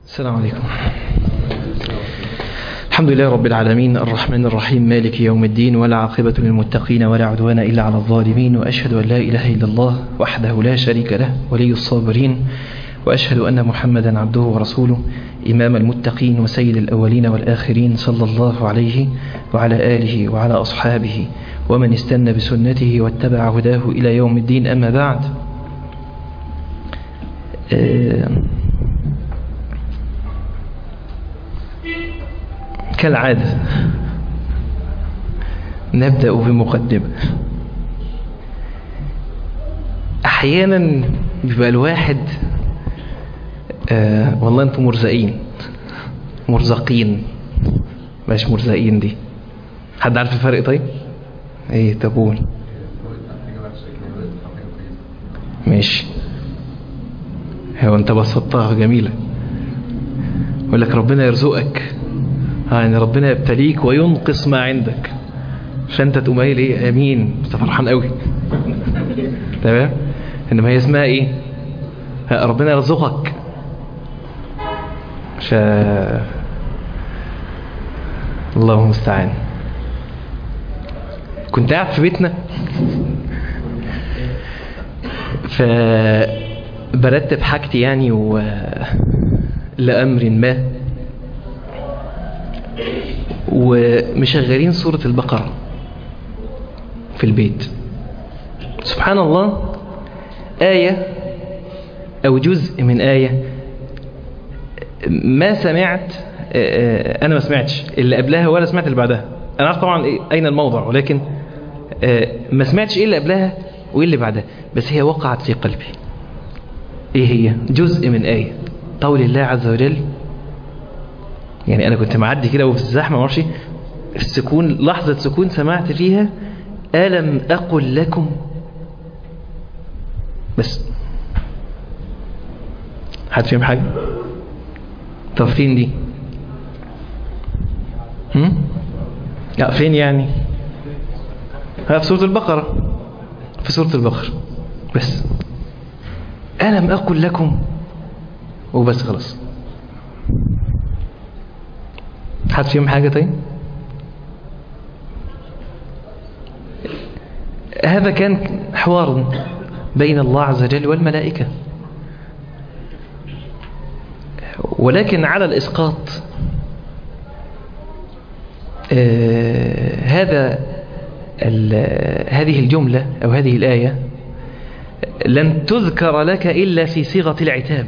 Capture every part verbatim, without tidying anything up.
السلام عليكم. الحمد لله رب العالمين الرحمن الرحيم مالك يوم الدين، ولا عاقبة للمتقين ولا عدوان إلا على الظالمين، وأشهد أن لا إله إلا الله وحده لا شريك له ولي الصابرين، وأشهد أن محمدا عبده ورسوله إمام المتقين وسيد الأولين والآخرين، صلى الله عليه وعلى آله وعلى أصحابه ومن استنى بسنته واتبع هداه إلى يوم الدين. أما بعد، آه كالعادة نبدأ بمقدمة. أحيانا بيبقى الواحد آه والله أنتم مرزقين مرزقين مش مرزقين. دي حد عارف الفرق؟ طيب ايه تقول؟ ماشي، هو انت بسطتها جميلة. يقول لك ربنا يرزقك، يعني ربنا يبتليك وينقص ما عندك، فانت تقوم قايل ايه؟ امين، انت فرحان قوي. تمام. انما هي اسمها ايه؟ ربنا يرزقك. ف الله المستعان. كنت قاعد في بيتنا فبرتب حاجتي يعني و... لأمر ما، ومشغلين سورة البقرة في البيت. سبحان الله، آية أو جزء من آية ما سمعت، أنا ما سمعتش اللي قبلها ولا سمعت اللي بعدها. أنا عارف طبعا أين الموضع، ولكن ما سمعتش إيه اللي قبلها وإيه اللي بعدها، بس هي وقعت في قلبي. إيه هي؟ جزء من آية قول الله عز وجل. يعني أنا كنت معدي كده وفي الزحمة ما اعرفش، السكون، لحظة سكون سمعت فيها ألم أقل لكم. بس حد فيهم حاجة؟ طب فين دي؟ هم؟ لا فين يعني؟ ها في سورة البقرة، في سورة البقرة بس. ألم أقل لكم وبس، خلاص. حد فيهم حاجة؟ طيب هذا كان حوار بين الله عز وجل والملائكة، ولكن على الإسقاط آه هذا هذه الجملة أو هذه الآية لن تذكر لك إلا في صيغة العتاب،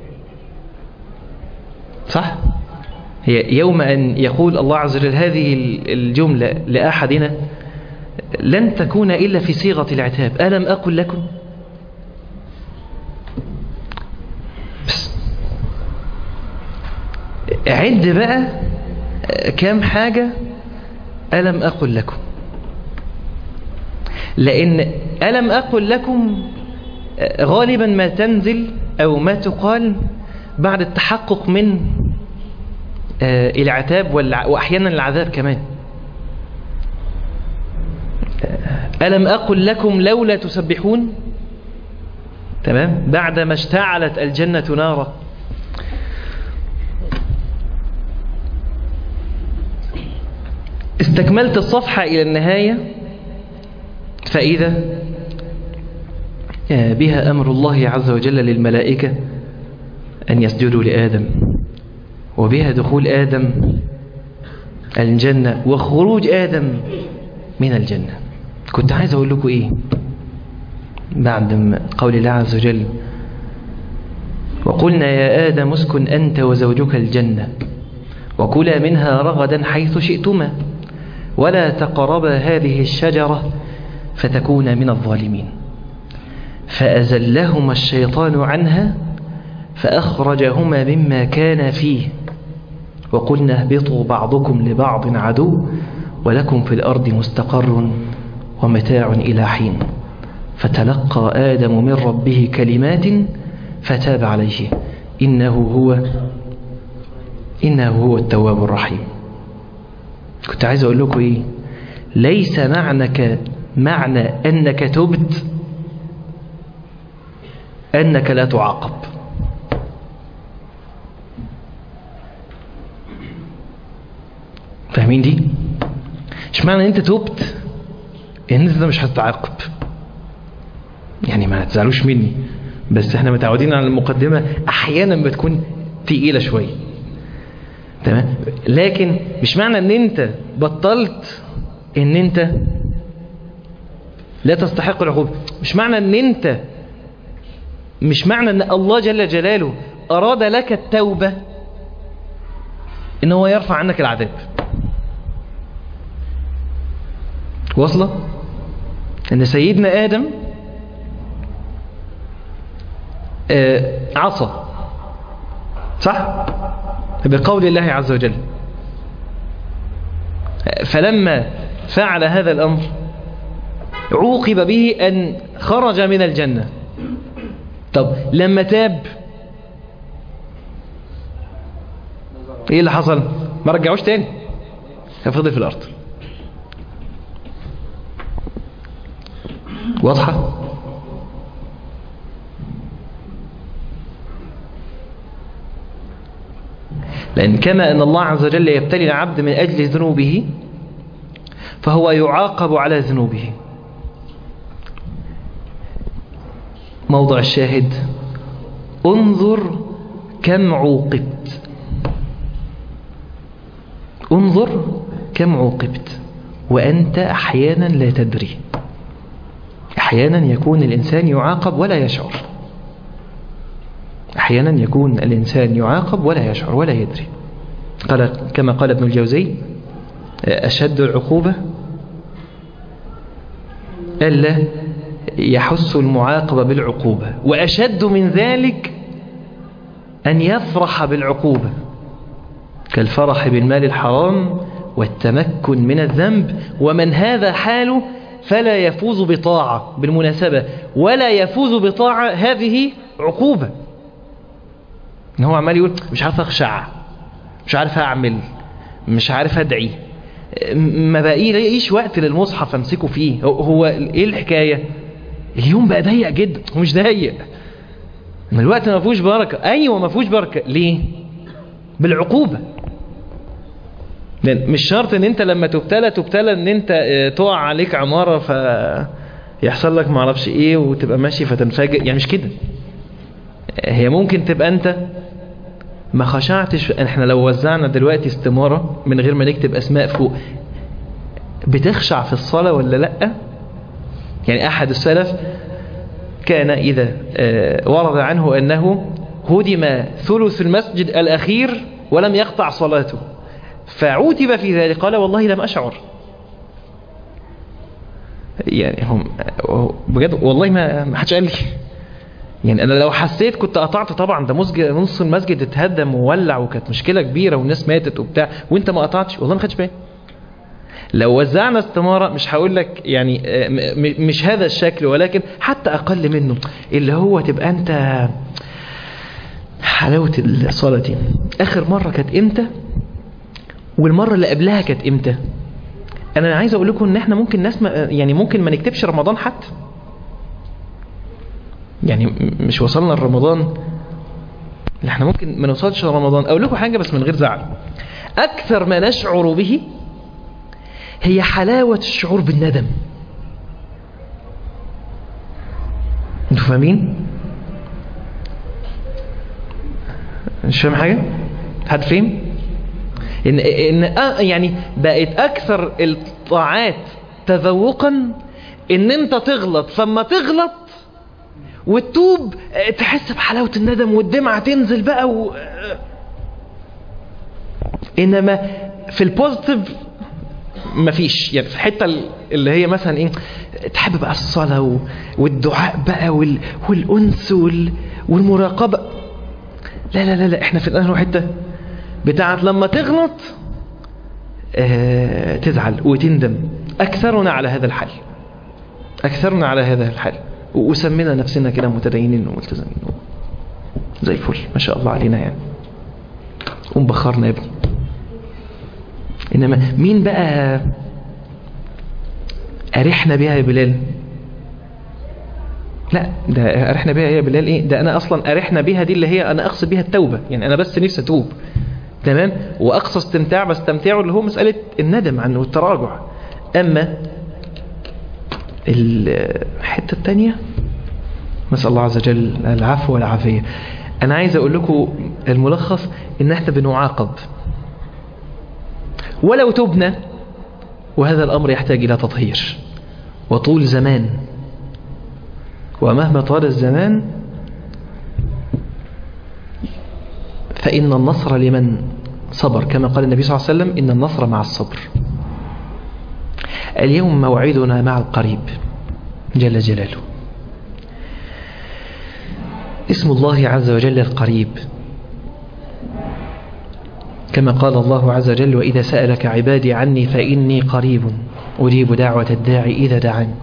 صح؟ هي يوم أن يقول الله عز وجل هذه الجملة لأحدنا لن تكون إلا في صيغة العتاب. ألم أقل لكم؟ بس عد بقى كم حاجة ألم أقل لكم، لأن ألم أقل لكم غالبا ما تنزل أو ما تقال بعد التحقق من العتاب وأحيانا العذاب كمان. ألم أقل لكم لولا تسبحون، تمام، بعدما اشتعلت الجنة نارا. استكملت الصفحة إلى النهاية فإذا بها أمر الله عز وجل للملائكة أن يسجدوا لآدم، وبها دخول آدم الجنة وخروج آدم من الجنة. كنت عايز أقول لكم إيه بعد قول الله عز وجل وقلنا يا آدم اسكن أنت وزوجك الجنة وكلا منها رغدا حيث شئتما ولا تقربا هذه الشجرة فتكونا من الظالمين فأزلهما الشيطان عنها فأخرجهما مما كان فيه وقلنا اهبطوا بعضكم لبعض عدو ولكم في الأرض مستقر ومتاع إلى حين فتلقى آدم من ربه كلمات فتاب عليه إنه هو إنه هو التواب الرحيم. كنت عايز أقول لكم إيه؟ ليس معنك معنى أنك تبت أنك لا تعاقب. فاهمين دي؟ مش معنى ان انت توبت ان انت مش هتتعاقب. يعني ما تزعلوش مني، بس احنا متعودين على المقدمة احيانا بتكون تقيلة شوية، تمام؟ لكن مش معنى ان انت بطلت ان انت لا تستحق العقوبة. مش معنى ان انت مش معنى ان الله جل جلاله اراد لك التوبة ان هو يرفع عنك العذاب. واصلة؟ ان سيدنا ادم آه عصى، صح؟ بقول الله عز وجل. فلما فعل هذا الامر عوقب به ان خرج من الجنة. طب لما تاب ايه اللي حصل؟ ما رجعوش تاني، ففضل في الارض. واضحة؟ لأن كما أن الله عز وجل يبتلي العبد من أجل ذنوبه فهو يعاقب على ذنوبه. موضع الشاهد: انظر كم عوقبت، انظر كم عوقبت وأنت أحيانا لا تدري. أحيانا يكون الإنسان يعاقب ولا يشعر، أحيانا يكون الإنسان يعاقب ولا يشعر ولا يدري. قال كما قال ابن الجوزي: أشد العقوبة ألا يحس المعاقب بالعقوبة، وأشد من ذلك أن يفرح بالعقوبة، كالفرح بالمال الحرام والتمكن من الذنب. ومن هذا حاله فلا يفوز بطاعة. بالمناسبة ولا يفوز بطاعة هذه عقوبة. إن هو عمال يقول مش عارف أخشع، مش عارف أعمل، مش عارف أدعي، ما بقى ليش وقت للمصحف أمسكه فيه. هو إيه الحكاية؟ اليوم بقى ضيق جدا. هو مش ضيق، الوقت ما فيهوش بركة. أيوة ما فيهوش بركة. ليه؟ بالعقوبة. لأن مش شرط ان انت لما تبتلى تبتلى ان انت تقع عليك عمارة فيحصل لك معرفش ايه وتبقى ماشي فتنفجر. يعني مش كده. هي ممكن تبقى انت ما خشعتش. احنا لو وزعنا دلوقتي استمارة من غير ما نكتب اسماء فوق، بتخشع في الصلاة ولا لا؟ يعني احد السلف كان اذا ورد عنه انه هدم ثلث المسجد الاخير ولم يقطع صلاته فعوتب في ذلك قال والله لم أشعر. يعني هم بجد والله ما حدش قال لي. يعني أنا لو حسيت كنت قطعت. طبعا ده نص المسجد اتهدم وولع وكانت مشكلة كبيرة والناس ماتت وبتاع وانت ما قطعتش، والله ما خدش بالي. لو وزعنا استمارة مش هقول لك يعني مش هذا الشكل، ولكن حتى أقل منه، اللي هو تبقى انت حلاوة الصلاة دي. آخر مرة كانت امتى والمرة اللي قبلها كانت امتى؟ انا عايز اقول لكم ان احنا ممكن ناس ما يعني ممكن ما نكتبش رمضان حتى. يعني مش وصلنا لرمضان، احنا ممكن ما نوصلش لرمضان. اقول لكم حاجة بس من غير زعل: اكثر ما نشعر به هي حلاوة الشعور بالندم. انتوا فاهمين؟ مش فاهم حاجة؟ حد فهم؟ إن, إن يعني بقت أكثر الطاعات تذوقا إن أنت تغلط، فما تغلط وتتوب تحس بحلاوة الندم والدمعة تنزل بقى و... إنما في البوزيتيف مفيش. يعني في الحتة اللي هي مثلا إيه، تحب بقى الصلاة والدعاء بقى وال... والأنس وال... والمراقبة. لا لا لا لا إحنا في الآخر حتة بتاعت لما تغلط اه تزعل وتندم. أكثرنا على هذا الحال، أكثرنا على هذا الحال، وسمينا نفسنا كده متدينين وملتزمين زي الفل ما شاء الله علينا يعني، ومبخرنا يا ابني. إنما مين بقى أرحنا بها يا بلال؟ لا ده أرحنا بها يا بلال إيه؟ ده أنا أصلا أرحنا بها دي اللي هي أنا أقصد بها التوبة. يعني أنا بس نفسي أتوب، تمام. وأقصى استمتاع بستمتعه اللي هو مسألة الندم عنه والتراجع. أما الحتة التانية نسأل الله عز وجل العفو والعافية. أنا عايز أقول لكم الملخص إن احنا بنعاقب ولو تبنا، وهذا الأمر يحتاج إلى تطهير وطول زمان، ومهما طال الزمان فإن النصر لمن صبر، كما قال النبي صلى الله عليه وسلم: إن النصر مع الصبر. اليوم موعدنا مع القريب جل جلاله. اسم الله عز وجل القريب، كما قال الله عز وجل: وإذا سألك عبادي عني فإني قريب أجيب دعوة الداعي إذا دعاني.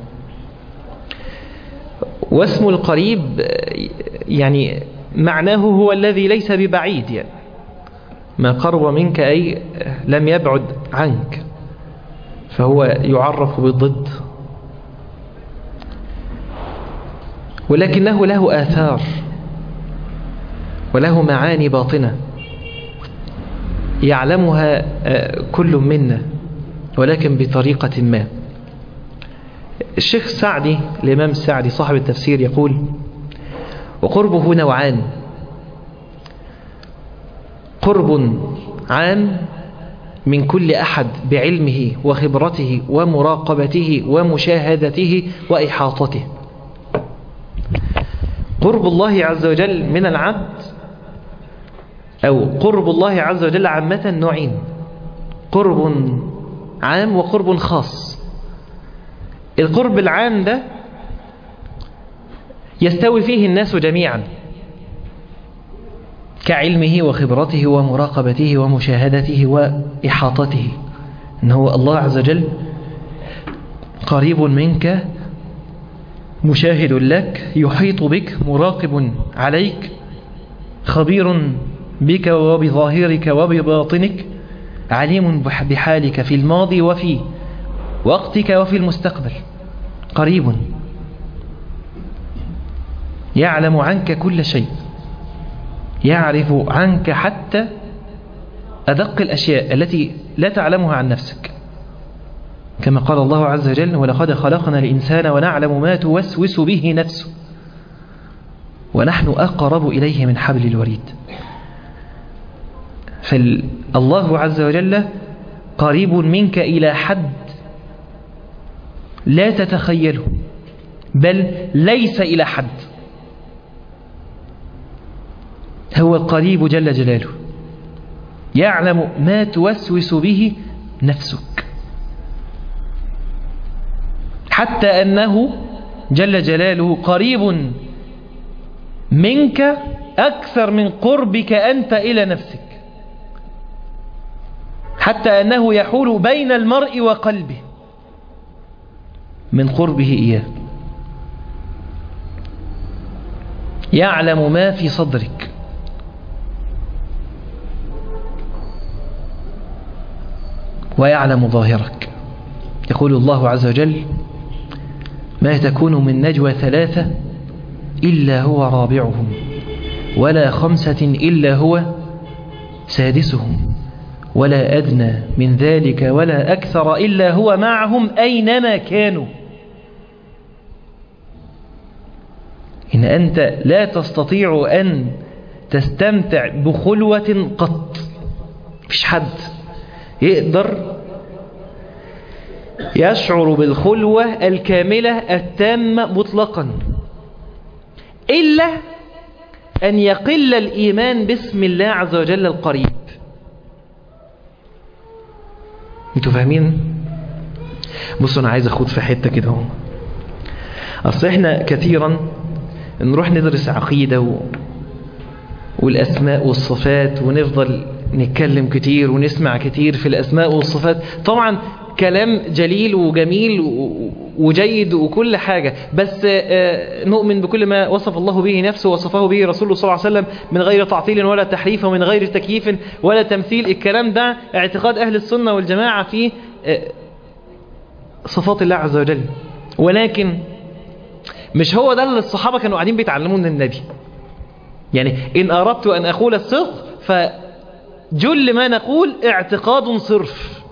واسم القريب يعني معناه هو الذي ليس ببعيد، يعني ما قرب منك أي لم يبعد عنك، فهو يعرف بالضد، ولكنه له آثار وله معاني باطنة يعلمها كل منا، ولكن بطريقة ما. الشيخ السعدي الإمام السعدي صاحب التفسير يقول: وقربه نوعان: قرب عام من كل أحد بعلمه وخبرته ومراقبته ومشاهدته وإحاطته. قرب الله عز وجل من العبد أو قرب الله عز وجل عامة نوعين: قرب عام وقرب خاص. القرب العام ده يستوي فيه الناس جميعا كعلمه وخبرته ومراقبته ومشاهدته وإحاطته، إن هو الله عز وجل قريب منك، مشاهد لك، يحيط بك، مراقب عليك، خبير بك وبظاهرك وبباطنك، عليم بحالك في الماضي وفي وقتك وفي المستقبل، قريب يعلم عنك كل شيء، يعرف عنك حتى أدق الأشياء التي لا تعلمها عن نفسك، كما قال الله عز وجل: ولقد خلقنا الإنسان ونعلم ما توسوس به نفسه ونحن أقرب إليه من حبل الوريد. فالله عز وجل قريب منك إلى حد لا تتخيله، بل ليس إلى حد. هو القريب جل جلاله، يعلم ما توسوس به نفسك، حتى أنه جل جلاله قريب منك أكثر من قربك أنت إلى نفسك، حتى أنه يحول بين المرء وقلبه من قربه إياه. يعلم ما في صدرك، ويعلم ظاهرك. يقول الله عز وجل: ما تكون من نجوى ثلاثة إلا هو رابعهم ولا خمسة إلا هو سادسهم ولا أدنى من ذلك ولا أكثر إلا هو معهم أينما كانوا. إن أنت لا تستطيع أن تستمتع بخلوة قط، مفيش حد يقدر يشعر بالخلوة الكاملة التامة مطلقا إلا أن يقل الإيمان باسم الله عز وجل القريب. انتوا فاهمين؟ بصوا، أنا عايز أخد في حتة كده هم. أصل إحنا كثيرا نروح ندرس عقيدة و... والأسماء والصفات، ونفضل نتكلم كتير ونسمع كتير في الأسماء والصفات. طبعا كلام جليل وجميل وجيد وكل حاجة، بس نؤمن بكل ما وصف الله به نفسه وصفه به رسوله صلى الله عليه وسلم من غير تعطيل ولا تحريف ومن غير تكييف ولا تمثيل. الكلام ده اعتقاد أهل السنة والجماعة في صفات الله عز وجل، ولكن مش هو ده اللي الصحابة كانوا قاعدين بيتعلموا من النبي. يعني إن أردت أن أقول الصدق جل ما نقول اعتقاد صرف.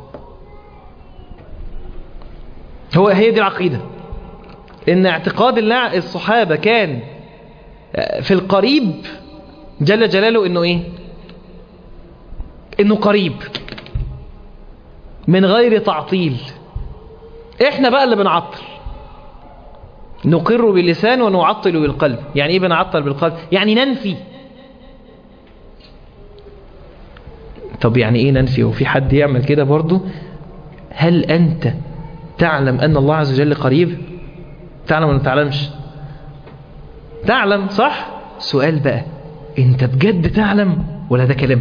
هو هي دي العقيدة، ان اعتقاد الله الصحابة كان في القريب جل جلاله انه ايه؟ انه قريب من غير تعطيل. احنا بقى اللي بنعطل، نقر باللسان ونعطل بالقلب. يعني ايه بنعطل بالقلب؟ يعني ننفي. طب يعني ايه ننفي؟ وفي حد يعمل كده برضو؟ هل انت تعلم ان الله عز وجل قريب؟ تعلم ولا تعلمش؟ تعلم صح؟ سؤال بقى، انت بجد تعلم ولا ده كلام؟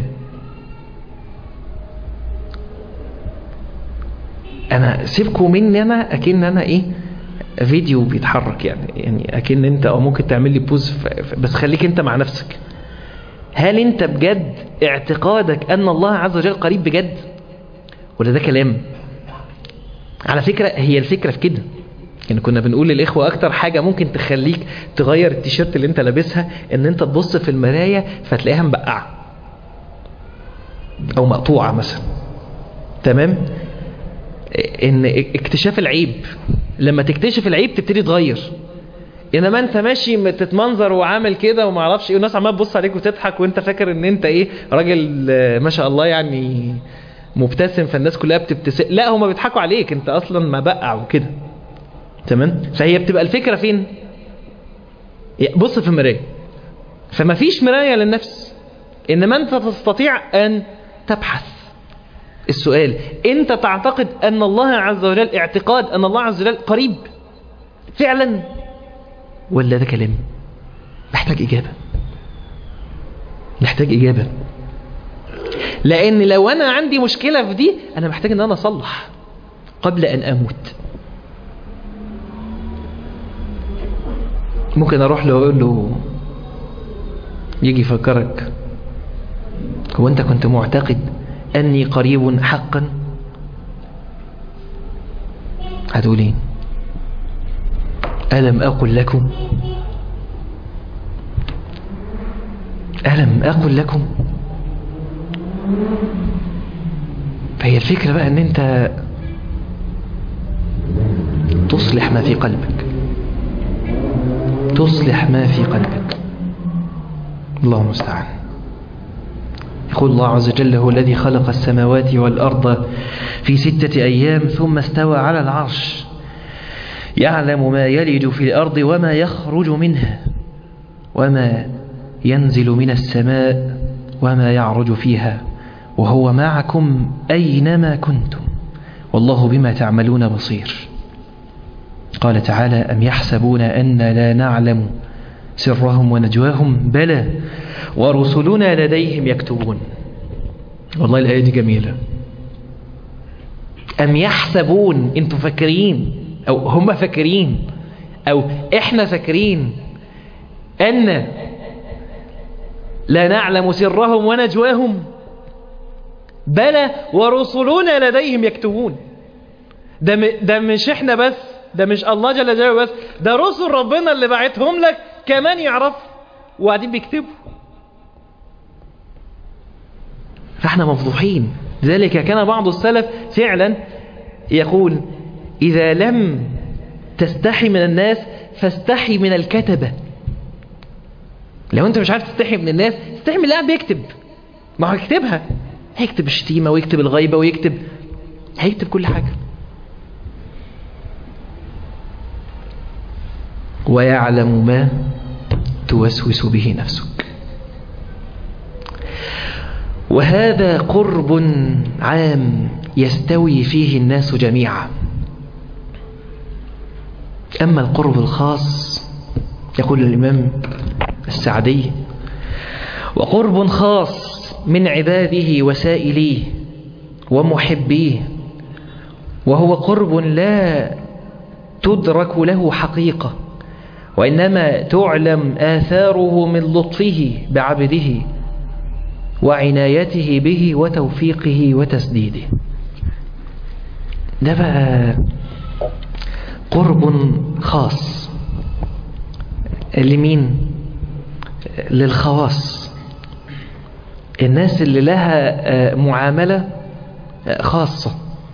انا سيبكوا مني انا اكن انا ايه فيديو بيتحرك، يعني يعني اكن انت او ممكن تعمل لي بوز، بس خليك انت مع نفسك. هل انت بجد اعتقادك ان الله عز وجل قريب بجد ولا ده كلام؟ على فكرة هي الفكرة في كده، يعني كنا بنقول للإخوة أكتر حاجة ممكن تخليك تغير التيشيرت اللي انت لابسها ان انت تبص في المراية فتلاقيها مبقعة او مقطوعة مثلا. تمام؟ ان اكتشاف العيب، لما تكتشف العيب تبتدي تغير. انما انت ماشي تتمنظر وعامل كده وما اعرفش ايه، والناس عماله تبص عليك وتضحك وانت فاكر ان انت ايه راجل ما شاء الله يعني مبتسم، فالناس كلها بتبتسم. لا، هما بيضحكوا عليك، انت اصلا مبقع وكده. تمام؟ فهي بتبقى الفكرة فين؟ بص في المراية. فما فيش مراية للنفس، انما انت تستطيع ان تبحث. السؤال، انت تعتقد ان الله عز وجل اعتقاد ان الله عز وجل قريب فعلا ولا ده كلام؟ محتاج اجابة، محتاج اجابة. لان لو انا عندي مشكلة في دي انا محتاج ان انا اصلح قبل ان اموت. ممكن اروح له اقول له، يجي يفكرك، هو انت كنت معتقد اني قريب حقا؟ هتقول ايه؟ ألم أقل لكم ألم أقل لكم فهي الفكرة بقى ان انت تصلح ما في قلبك، تصلح ما في قلبك. الله المستعان. يقول الله عز وجل: هو الذي خلق السماوات والأرض في ستة أيام ثم استوى على العرش يعلم ما يلج في الأرض وما يخرج منها وما ينزل من السماء وما يعرج فيها وهو معكم أينما كنتم والله بما تعملون بصير. قال تعالى: أم يحسبون أن لا نعلم سرهم ونجواهم بلى ورسلنا لديهم يكتبون. والله الآية دي جميلة. أم يحسبون، انتوا فاكرين أو هم فاكرين أو إحنا فاكرين أن لا نعلم سرهم ونجواهم بلى ورسلنا لديهم يكتبون. ده, م... ده مش إحنا بس، ده مش الله جل جلاله بس، ده رسل ربنا اللي بعتهم لك كمان يعرف وقاعدين بيكتبوا. فاحنا مفضوحين. لذلك كان بعض السلف فعلا يقول: إذا لم تستحي من الناس فاستحي من الكتبة. لو انت مش عارف تستحي من الناس، استحي من اللي قاعد بيكتب. ما هو يكتبها، هيكتب الشتيمة ويكتب الغيبة ويكتب هيكتب كل حاجة. ويعلم ما توسوس به نفسك. وهذا قرب عام يستوي فيه الناس جميعا. أما القرب الخاص، يقول الإمام السعدي: وقرب خاص من عباده وسائليه ومحبيه، وهو قرب لا تدرك له حقيقة، وإنما تعلم آثاره من لطفه بعبده وعنايته به وتوفيقه وتسديده. ده بقى قرب خاص. لمين؟ للخواص. الناس اللي لها معاملة خاصة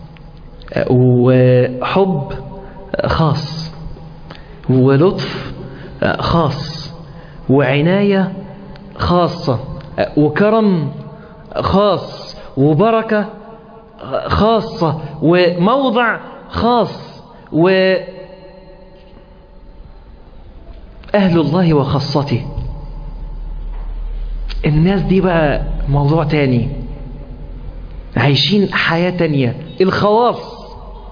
وحب خاص ولطف خاص وعناية خاصة وكرم خاص وبركة خاصة وموضع خاص وأهل الله وخاصته. الناس دي بقى موضوع تاني، عايشين حياة تانية. الخواص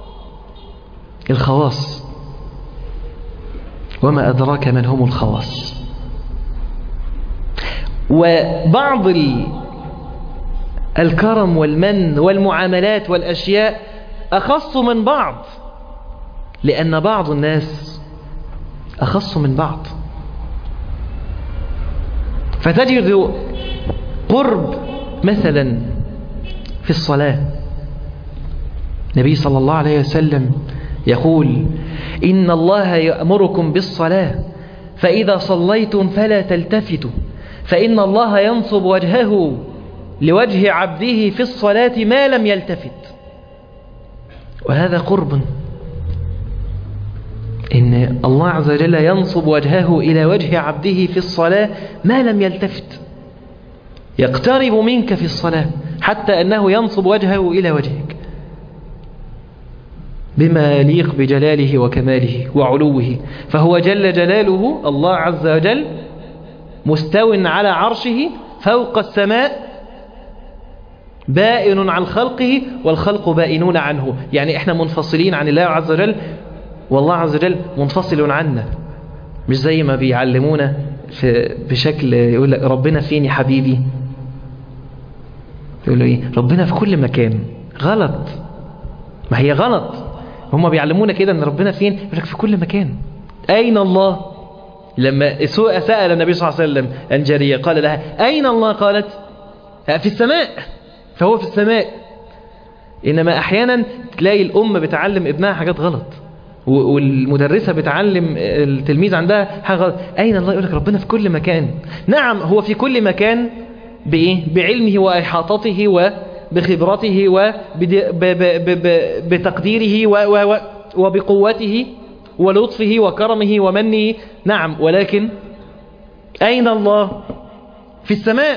الخواص وما أدراك من هم الخواص. وبعض الكرم والمن والمعاملات والأشياء أخص من بعض، لأن بعض الناس أخص من بعض. فتجد قرب مثلا في الصلاة. النبي صلى الله عليه وسلم يقول: إن الله يأمركم بالصلاة فإذا صليتم فلا تلتفتوا فإن الله ينصب وجهه لوجه عبده في الصلاة ما لم يلتفت. وهذا قرب، إن الله عز وجل ينصب وجهه إلى وجه عبده في الصلاة ما لم يلتفت، يقترب منك في الصلاة حتى أنه ينصب وجهه إلى وجهك بما يليق بجلاله وكماله وعلوه. فهو جل جلاله الله عز وجل مستو على عرشه فوق السماء بائن عن خلقه والخلق بائنون عنه. يعني احنا منفصلين عن الله عز وجل والله عز وجل منفصل عنا. مش زي ما بيعلمونا في بشكل يقول لك ربنا فين يا حبيبي، يقولوا ايه ربنا في كل مكان. غلط، ما هي غلط. هم بيعلمونا كده ان ربنا فين، يقول لك في كل مكان. اين الله؟ لما سأل النبي صلى الله عليه وسلم الجارية قال لها أين الله؟ قالت في السماء، فهو في السماء. إنما أحيانا تلاقي الأم بتعلم ابنها حاجات غلط، والمدرسة بتعلم التلميذ عندها حاجة غلط. أين الله؟ يقول لك ربنا في كل مكان. نعم هو في كل مكان بإيه؟ بعلمه وإحاطته وبخبرته وبتقديره وبقوته ولطفه وكرمه ومنه. نعم، ولكن أين الله؟ في السماء.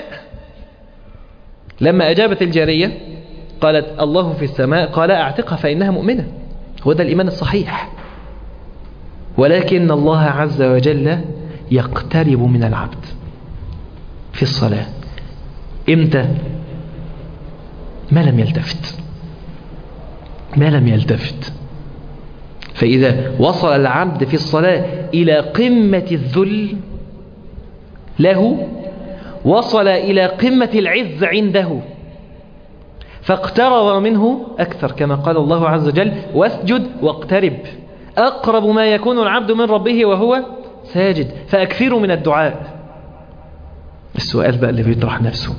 لما أجابت الجارية قالت الله في السماء، قال أعتقها فإنها مؤمنة. هو ده الإيمان الصحيح. ولكن الله عز وجل يقترب من العبد في الصلاة. إمتى؟ ما لم يلتفت ما لم يلتفت فإذا وصل العبد في الصلاة إلى قمة الذل له، وصل إلى قمة العز عنده، فاقترب منه أكثر، كما قال الله عز وجل: واسجد واقترب. أقرب ما يكون العبد من ربه وهو ساجد، فأكثروا من الدعاء. السؤال بقى اللي بيطرح نفسه: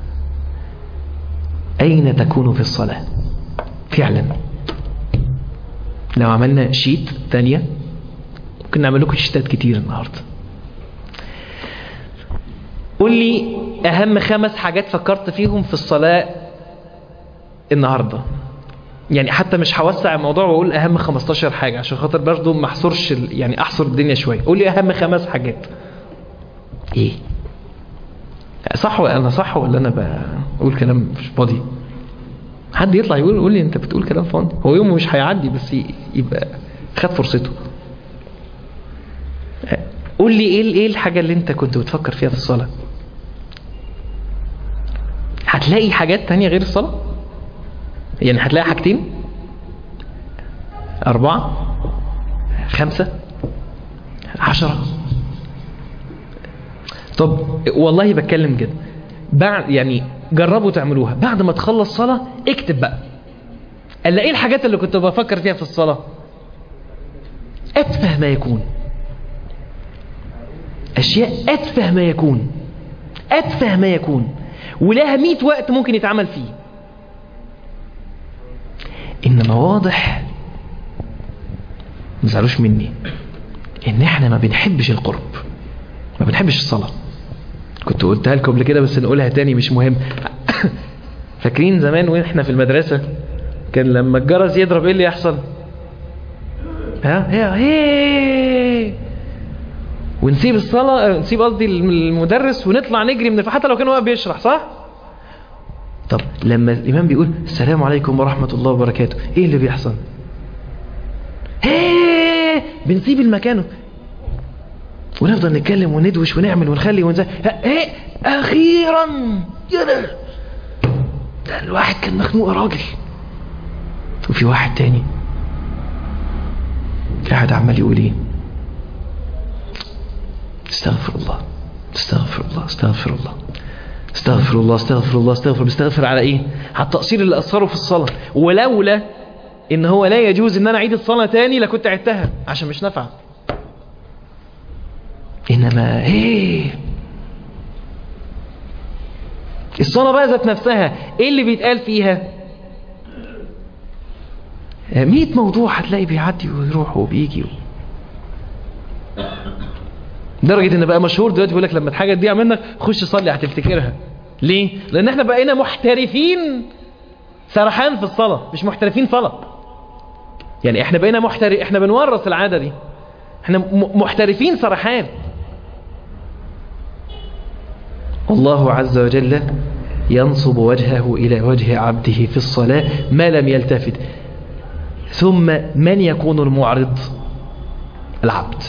أين تكون في الصلاة؟ فعلا لو عملنا شيت ثانية ممكن نعمل لكم شيتات كتير النهاردة. قول لي أهم خمس حاجات فكرت فيهم في الصلاة النهاردة. يعني حتى مش هوسع الموضوع وأقول أهم خمستاشر حاجة عشان خاطر برضو ما احصرش، يعني أحصر الدنيا شوية. قول لي أهم خمس حاجات. إيه صح ولا أنا صح ولا أنا بقول كلام مش فاضي؟ حد يطلع يقول يقول لي أنت بتقول كلام فاضي. هو يومه مش هيعدي بس يبقى خد فرصته. قول لي إيه إيه الحاجة اللي أنت كنت بتفكر فيها في الصلاة؟ هتلاقي حاجات تانية غير الصلاة؟ يعني هتلاقي حاجتين، أربعة، خمسة، عشرة. طب والله بتكلم كده، بعد يعني جربوا تعملوها. بعد ما تخلص صلاة اكتب بقى قال ايه الحاجات اللي كنت بفكر فيها في الصلاة. أتفه ما يكون، أشياء أتفه ما يكون، أتفه ما يكون، ولها مئة وقت ممكن يتعمل فيه. إنما واضح مزعلوش مني إن إحنا ما بنحبش القرب، ما بنحبش الصلاة. كنت قلتها لكم قبل كده بس نقولها تاني مش مهم. فاكرين زمان واحنا في المدرسة كان لما الجرس يضرب ايه اللي يحصل؟ ها هي هي ونسيب الصلاة، نسيب قصدي المدرس ونطلع نجري من حتى لو كان واقف بيشرح، صح؟ طب لما الإمام بيقول السلام عليكم ورحمة الله وبركاته ايه اللي بيحصل؟ هي بنسيب المكان ونفضل نتكلم وندوش ونعمل ونخلي ونزل. ايه اخيرا يا ده ده الواحد كان مخنوق يا راجل. وفي واحد تاني قاعد عمال يقول ايه؟ استغفر الله استغفر الله استغفر الله استغفر الله استغفر الله استغفر بيستغفر على ايه؟ على التقصير اللي اثره في الصلاة. ولولا ان هو لا يجوز ان انا اعيد الصلاة تاني لكنت عدتها عشان مش نافعه. انما ايه الصلاة بقى ذات نفسها ايه اللي بيتقال فيها؟ مئة موضوع هتلاقي بيعدي ويروح وبيجي. درجة ان بقى مشهور دلوقتي بيقول لك لما الحاجة تضيع منك خش صلي هتفتكرها. ليه؟ لان احنا بقينا محترفين سرحان في الصلاة مش محترفين صلاة. يعني احنا بقينا محترف، احنا بنورث العادة دي، احنا محترفين سرحان. الله عز وجل ينصب وجهه إلى وجه عبده في الصلاة ما لم يلتفت. ثم من يكون المعرض؟ العبد.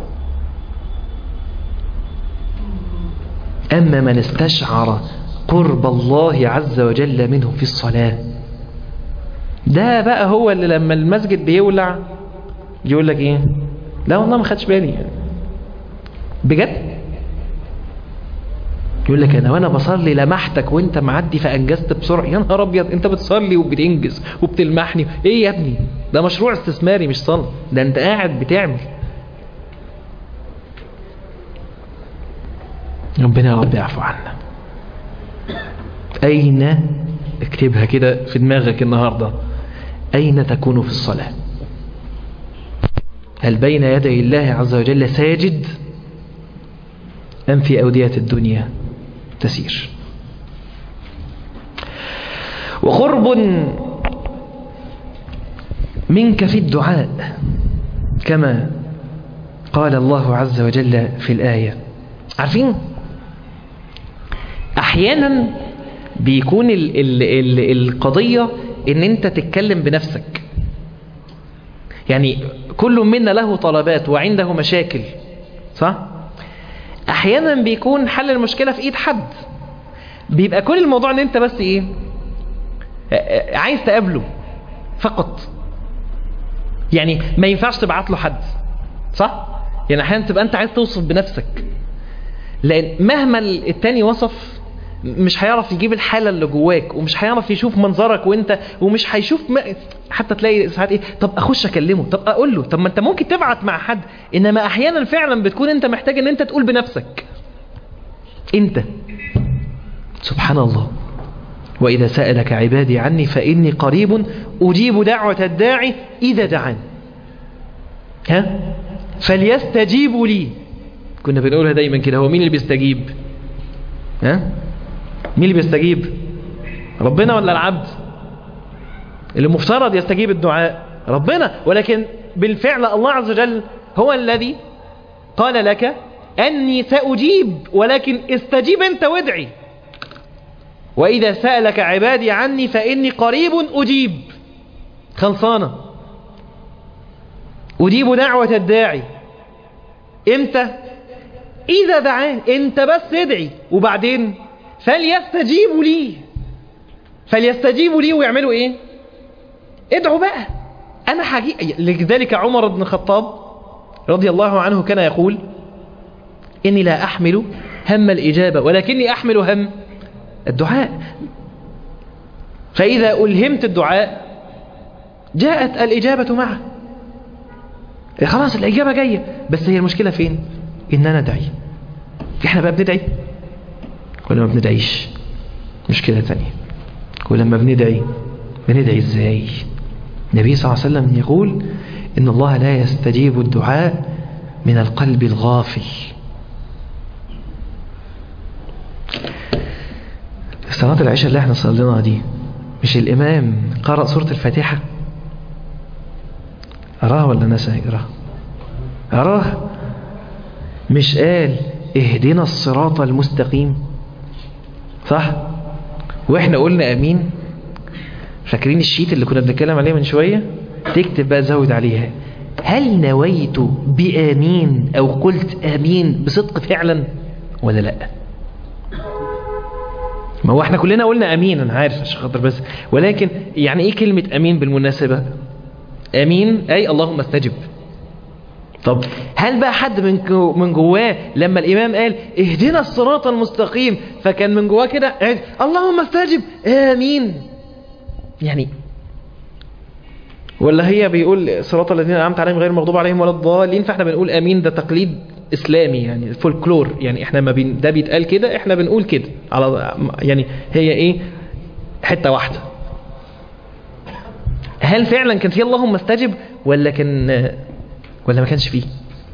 أما من استشعر قرب الله عز وجل منه في الصلاة ده بقى هو اللي لما المسجد بيولع يقول لك ايه؟ لا والله ما خدش بالي بجد. يقول لك انا وانا بصلي لمحتك وانت معدي فانجزت بسرعه. يا نهار ابيض، انت بتصلي وبتنجز وبتلمحني ايه يا ابني؟ ده مشروع استثماري مش صلاه، ده انت قاعد بتعمل. ربنا يا رب يعفو عنا. اين، اكتبها كده في دماغك النهارده، اين تكون في الصلاه؟ هل بين يدي الله عز وجل ساجد أم في أودية الدنيا تسير؟ وقرب منك في الدعاء كما قال الله عز وجل في الآية. عارفين أحيانا بيكون ال ال ال القضية إن أنت تتكلم بنفسك. يعني كل منا له طلبات وعنده مشاكل، صح؟ احيانا بيكون حل المشكلة في ايد حد، بيبقى كل الموضوع ان انت بس ايه عايز تقابله فقط. يعني ما ينفعش تبعت له حد، صح؟ يعني احيانا تبقى انت عايز توصف بنفسك، لان مهما التاني وصف مش هيعرف يجيب الحالة اللي جواك، ومش هيعرف يشوف منظرك وانت، ومش هيشوف م... حتى تلاقي ساعات ايه، طب اخش اكلمه، طب اقول له، طب ما انت ممكن تبعت مع حد. انما احيانا فعلا بتكون انت محتاج ان انت تقول بنفسك انت. سبحان الله. واذا سألك عبادي عني فاني قريب اجيب دعوة الداعي اذا دعان ها فليستجيبوا لي. كنا بنقولها دايما كده. هو مين اللي بيستجيب؟ ها مين اللي بيستجيب؟ ربنا ولا العبد؟ اللي مفترض يستجيب الدعاء ربنا، ولكن بالفعل الله عز وجل هو الذي قال لك أني سأجيب، ولكن استجيب أنت وادعي. وإذا سألك عبادي عني فإني قريب أجيب. خلصانة. أجيب دعوة الداعي إمتى؟ إذا دعان. أنت بس ادعي، وبعدين فليستجيبوا لي. فليستجيبوا لي ويعملوا إيه؟ ادعوا بقى. أنا حقيقة. لذلك عمر بن الخطاب رضي الله عنه كان يقول إني لا أحمل هم الإجابة ولكني أحمل هم الدعاء. فإذا ألهمت الدعاء جاءت الإجابة معه. خلاص الإجابة جاية، بس هي المشكلة فين؟ إننا ندعي. إحنا بقى بندعي ولا ما بندعيش؟ مشكلة تانية. ولما بندعي بندعي إزاي؟ النبي صلى الله عليه وسلم يقول إن الله لا يستجيب الدعاء من القلب الغافل. صلاة العشاء اللي احنا صليناها دي مش الإمام قرأ سورة الفاتحة؟ أراها ولا نسى يقراها؟ أراها. مش قال اهدنا الصراط المستقيم؟ صح؟ واحنا قلنا امين. فاكرين الشيت اللي كنا بنتكلم عليه من شوية؟ تكتب بقى زود عليها هل نويت بآمين أو قلت آمين بصدق فعلا ولا لا؟ ما هو احنا كلنا قلنا امين، انا عارف عشان خاطر بس، ولكن يعني ايه كلمة امين بالمناسبة؟ امين اي اللهم استجب. طب هل بقى حد من من جواه لما الامام قال اهدنا الصراط المستقيم فكان من جواه كده اللهم استجب امين يعني؟ ولا هي بيقول صراط الذين انعمت عليهم غير المغضوب عليهم ولا الضالين فاحنا بنقول امين؟ ده تقليد اسلامي يعني فولكلور، يعني احنا ما بين ده بيتقال كده احنا بنقول كده على يعني هي ايه حته واحده. هل فعلا كان في اللهم استجب ولا كان ولا ما كانش فيه؟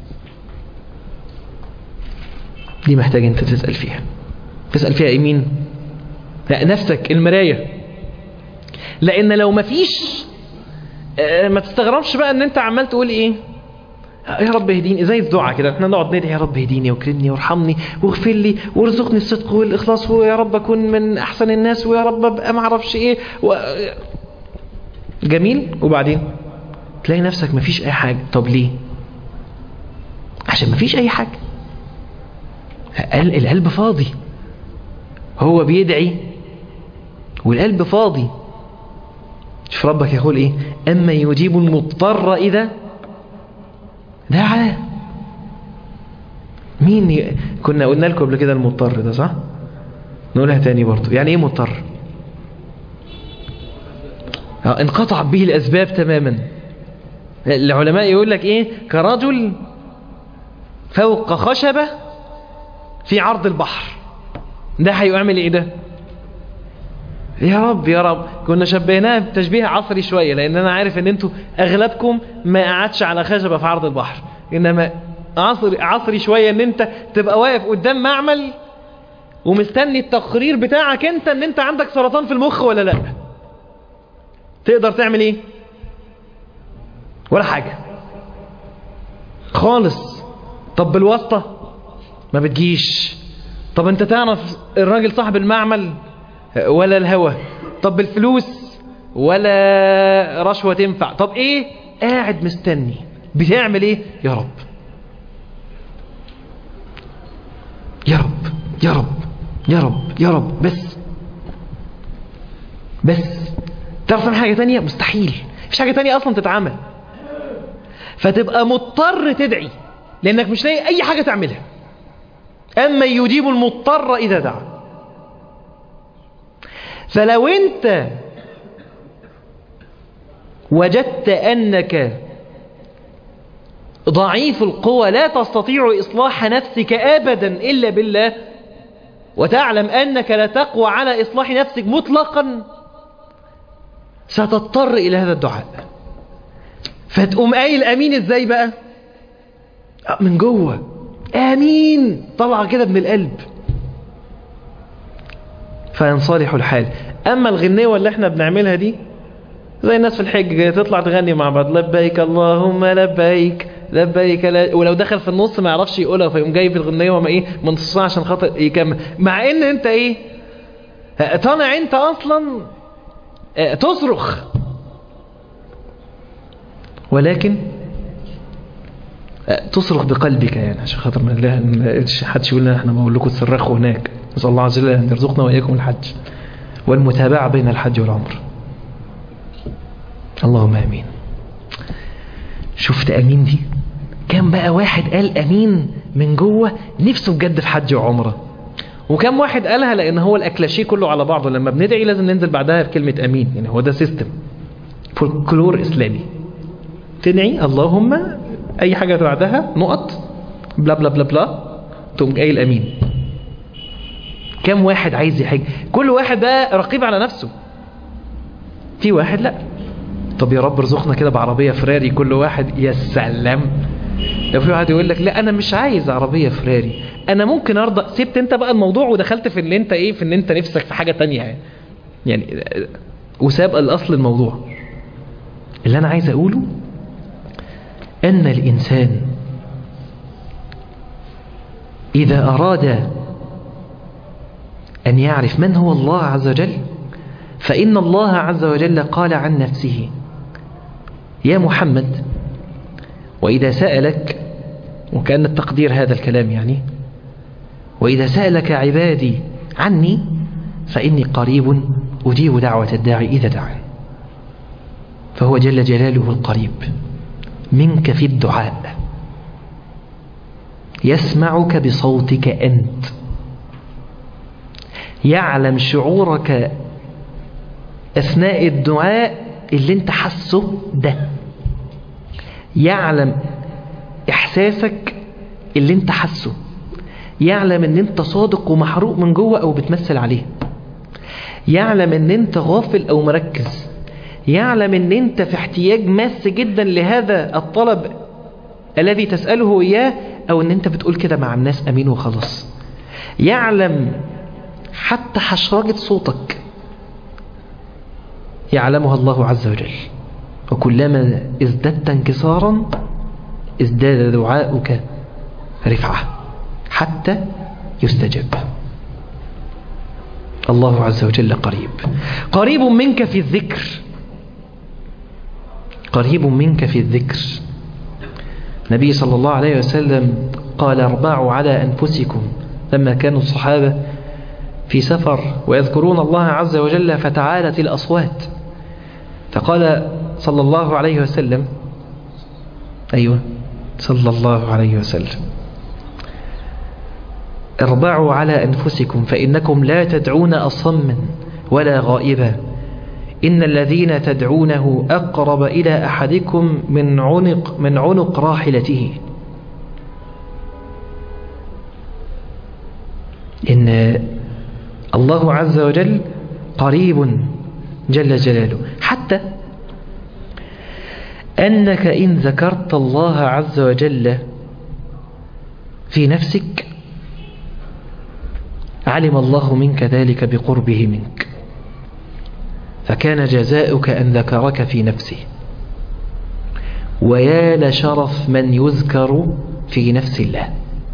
دي محتاج انت تسال فيها. تسال فيها ايه؟ مين؟ لا نفسك، المرايه. لان لو ما فيش ما تستغربش بقى ان انت عمال تقول ايه يا رب اهديني، زي الدعاء كده احنا نقعد ندعي يا رب اهديني واكرمني وارحمني واغفر لي وارزقني الصدق والاخلاص ويا رب اكون من احسن الناس ويا رب ابقى ما اعرفش ايه و... جميل. وبعدين تلاقي نفسك ما فيش اي حاجه. طب ليه؟ عشان ما فيش اي حاجه. القلب فاضي، هو بيدعي والقلب فاضي. شوف ربك يقول ايه اما يجيب المضطر اذا دعاه. مين ي... كنا قلنا لكم قبل كده المضطر ده صح؟ نقولها تاني برضو. يعني ايه مضطر؟ اه انقطع به الاسباب تماما. العلماء يقول لك ايه كرجل فوق خشبة في عرض البحر. ده هيعمل ايه ده؟ يا رب يا رب. كنا شبهناها بتشبيه عصري شوية لان انا عارف ان انتوا اغلبكم ما قعدش على خشبة في عرض البحر، انما عصري, عصري شوية ان انت تبقى واقف قدام معمل ومستني التقرير بتاعك انت ان انت عندك سرطان في المخ ولا لا. تقدر تعمل ايه؟ ولا حاجة خالص. طب بالواسطة ما بتجيش. طب انت تعرف الراجل صاحب المعمل ولا الهوى؟ طب بالفلوس ولا رشوة تنفع؟ طب ايه؟ قاعد مستني. بتعمل ايه؟ يا رب يا رب يا رب يا رب يا رب بس بس. تعرف تعمل حاجة تانية؟ مستحيل. مفيش حاجة تانية اصلا تتعمل. فتبقى مضطر تدعي لانك مش لاقي اي حاجة تعملها. اما يجيب المضطر اذا دعا. فلو انت وجدت انك ضعيف القوى لا تستطيع اصلاح نفسك ابدا الا بالله، وتعلم انك لا تقوى على اصلاح نفسك مطلقا، ستضطر الى هذا الدعاء. فتقوم قايل امين ازاي بقى؟ من جوه. امين طلع كده من القلب فينصلح الحال. اما الغنيوه اللي احنا بنعملها دي زي الناس في الحج تطلع تغني مع بعض لبيك اللهم لبيك لبيك لا، ولو دخل في النص ما يعرفش يقولها فيقوم جاي في الغنيوه ما ايه منصصها عشان خاطر يكمل، مع ان انت ايه طالع انت اصلا تصرخ. ولكن تصرخ بقلبك يعني عشان خاطر ما حدش يقول لنا احنا بقول لكم تصرخوا هناك. نسال الله عز وجل ان يرزقنا واياكم الحج والمتابعه بين الحج والعمره. اللهم امين. شفت امين دي؟ كم بقى واحد قال امين من جوه نفسه بجد في حج وعمره، وكم واحد قالها لان هو الاكلاشيه كله على بعضه لما بندعي لازم ننزل بعدها بكلمه امين. يعني هو ده سيستم فولكلور اسلامي. تدعي اللهم اي حاجه بعدها نقط بلا بلا بلا بلا تقوم قايل امين. كم واحد عايز يحج؟ كل واحد ده رقيب على نفسه. في واحد لا، طب يا رب ارزقنا كده بعربيه فراري كل واحد. يا سلام لو في واحد يقول لك لا انا مش عايز عربية فراري، انا ممكن ارضى، سبت انت بقى الموضوع ودخلت في ان انت ايه، في ان انت نفسك في حاجة تانية يعني, يعني وساب الاصل الموضوع. اللي انا عايز اقوله ان الانسان اذا اراد ان يعرف من هو الله عز وجل، فان الله عز وجل قال عن نفسه: يا محمد، وإذا سألك، وكأن التقدير هذا الكلام يعني، وإذا سألك عبادي عني فإني قريب أجيب دعوة الداعي إذا دعان. فهو جل جلاله القريب منك في الدعاء، يسمعك بصوتك أنت، يعلم شعورك أثناء الدعاء اللي انت حسه ده، يعلم إحساسك اللي انت حسه، يعلم ان انت صادق ومحروق من جوه او بتمثل عليه، يعلم ان انت غافل او مركز، يعلم ان انت في احتياج ماس جدا لهذا الطلب الذي تسأله اياه، او ان انت بتقول كده مع الناس امين وخلاص، يعلم حتى حشرجة صوتك يعلمها الله عز وجل. وكلما ازددت انكسارا ازداد دعاؤك رفعة حتى يستجب. الله عز وجل قريب، قريب منك في الذكر، قريب منك في الذكر. النبي صلى الله عليه وسلم قال: اربعوا على أنفسكم، لما كانوا الصحابة في سفر ويذكرون الله عز وجل فتعالت الأصوات، فقال صلى الله عليه وسلم، أيوة صلى الله عليه وسلم: اربعوا على أنفسكم فإنكم لا تدعون أصما ولا غائبا، إن الذين تدعونه أقرب إلى أحدكم من عنق من عنق راحلته. إن الله عز وجل قريب جل جلاله، حتى أنك إن ذكرت الله عز وجل في نفسك علم الله منك ذلك بقربه منك، فكان جزاؤك أن ذكرك في نفسه. ويا لشرف من يذكر في نفس الله،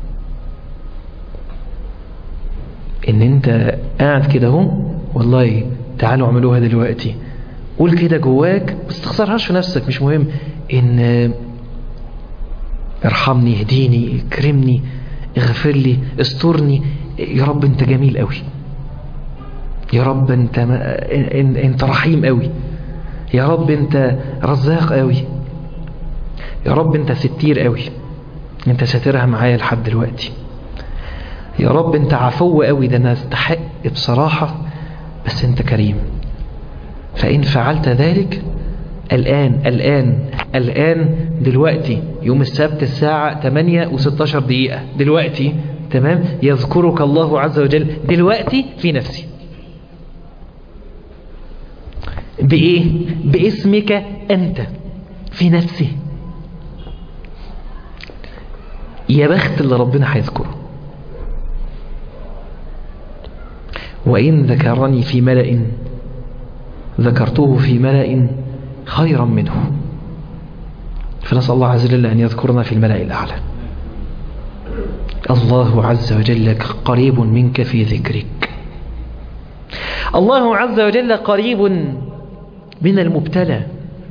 إن أنت قاعد كده هو، والله تعالوا اعملوها دلوقتي، قول كده جواك، بس تخسرهاش في نفسك، مش مهم، إن ارحمني، اهديني، اكرمني، اغفر لي، استرني، يا رب انت جميل قوي، يا رب انت انت رحيم قوي، يا رب انت رزاق قوي، يا رب انت ستير قوي، انت ساترها معايا لحد دلوقتي، يا رب انت عفو قوي، ده انا استحق بصراحة بس انت كريم. فإن فعلت ذلك الآن الآن الآن دلوقتي يوم السبت الساعة ثمانية وستاشر دقيقة دلوقتي، تمام، يذكرك الله عز وجل دلوقتي في نفسي. بإيه؟ باسمك أنت في نفسي. يا بخت اللي ربنا هيذكره. وإن ذكرني في ملأ ذكرته في ملأ خيرا منه، فنسأل الله عز وجل أن يذكرنا في الملأ الأعلى. الله عز وجل قريب منك في ذكرك. الله عز وجل قريب من المبتلى،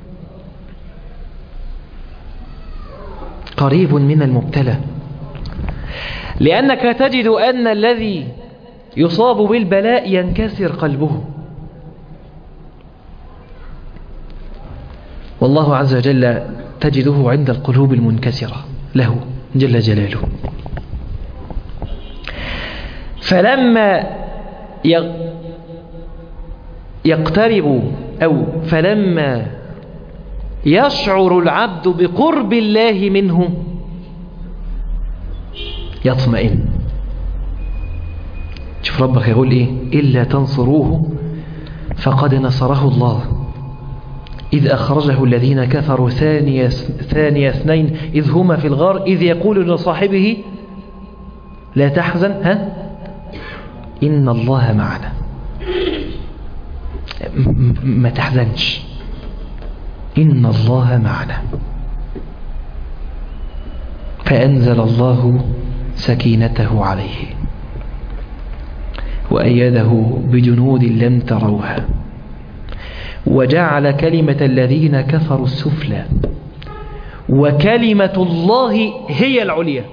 قريب من المبتلى، لأنك تجد أن الذي يصاب بالبلاء ينكسر قلبه، والله عز وجل تجده عند القلوب المنكسرة له جل جلاله. فلما يقترب أو فلما يشعر العبد بقرب الله منه يطمئن. شوف ربك يقول إيه: إلا تنصروه فقد نصره الله إذ أخرجه الذين كفروا ثاني ثاني اثنين إذ هما في الغار إذ يقول لصاحبه لا تحزن ها إن الله معنا. ما تحزنش، إن الله معنا. فأنزل الله سكينته عليه وأيده بجنود لم تروها وجعل كلمة الذين كفروا السفلى وكلمة الله هي العليا.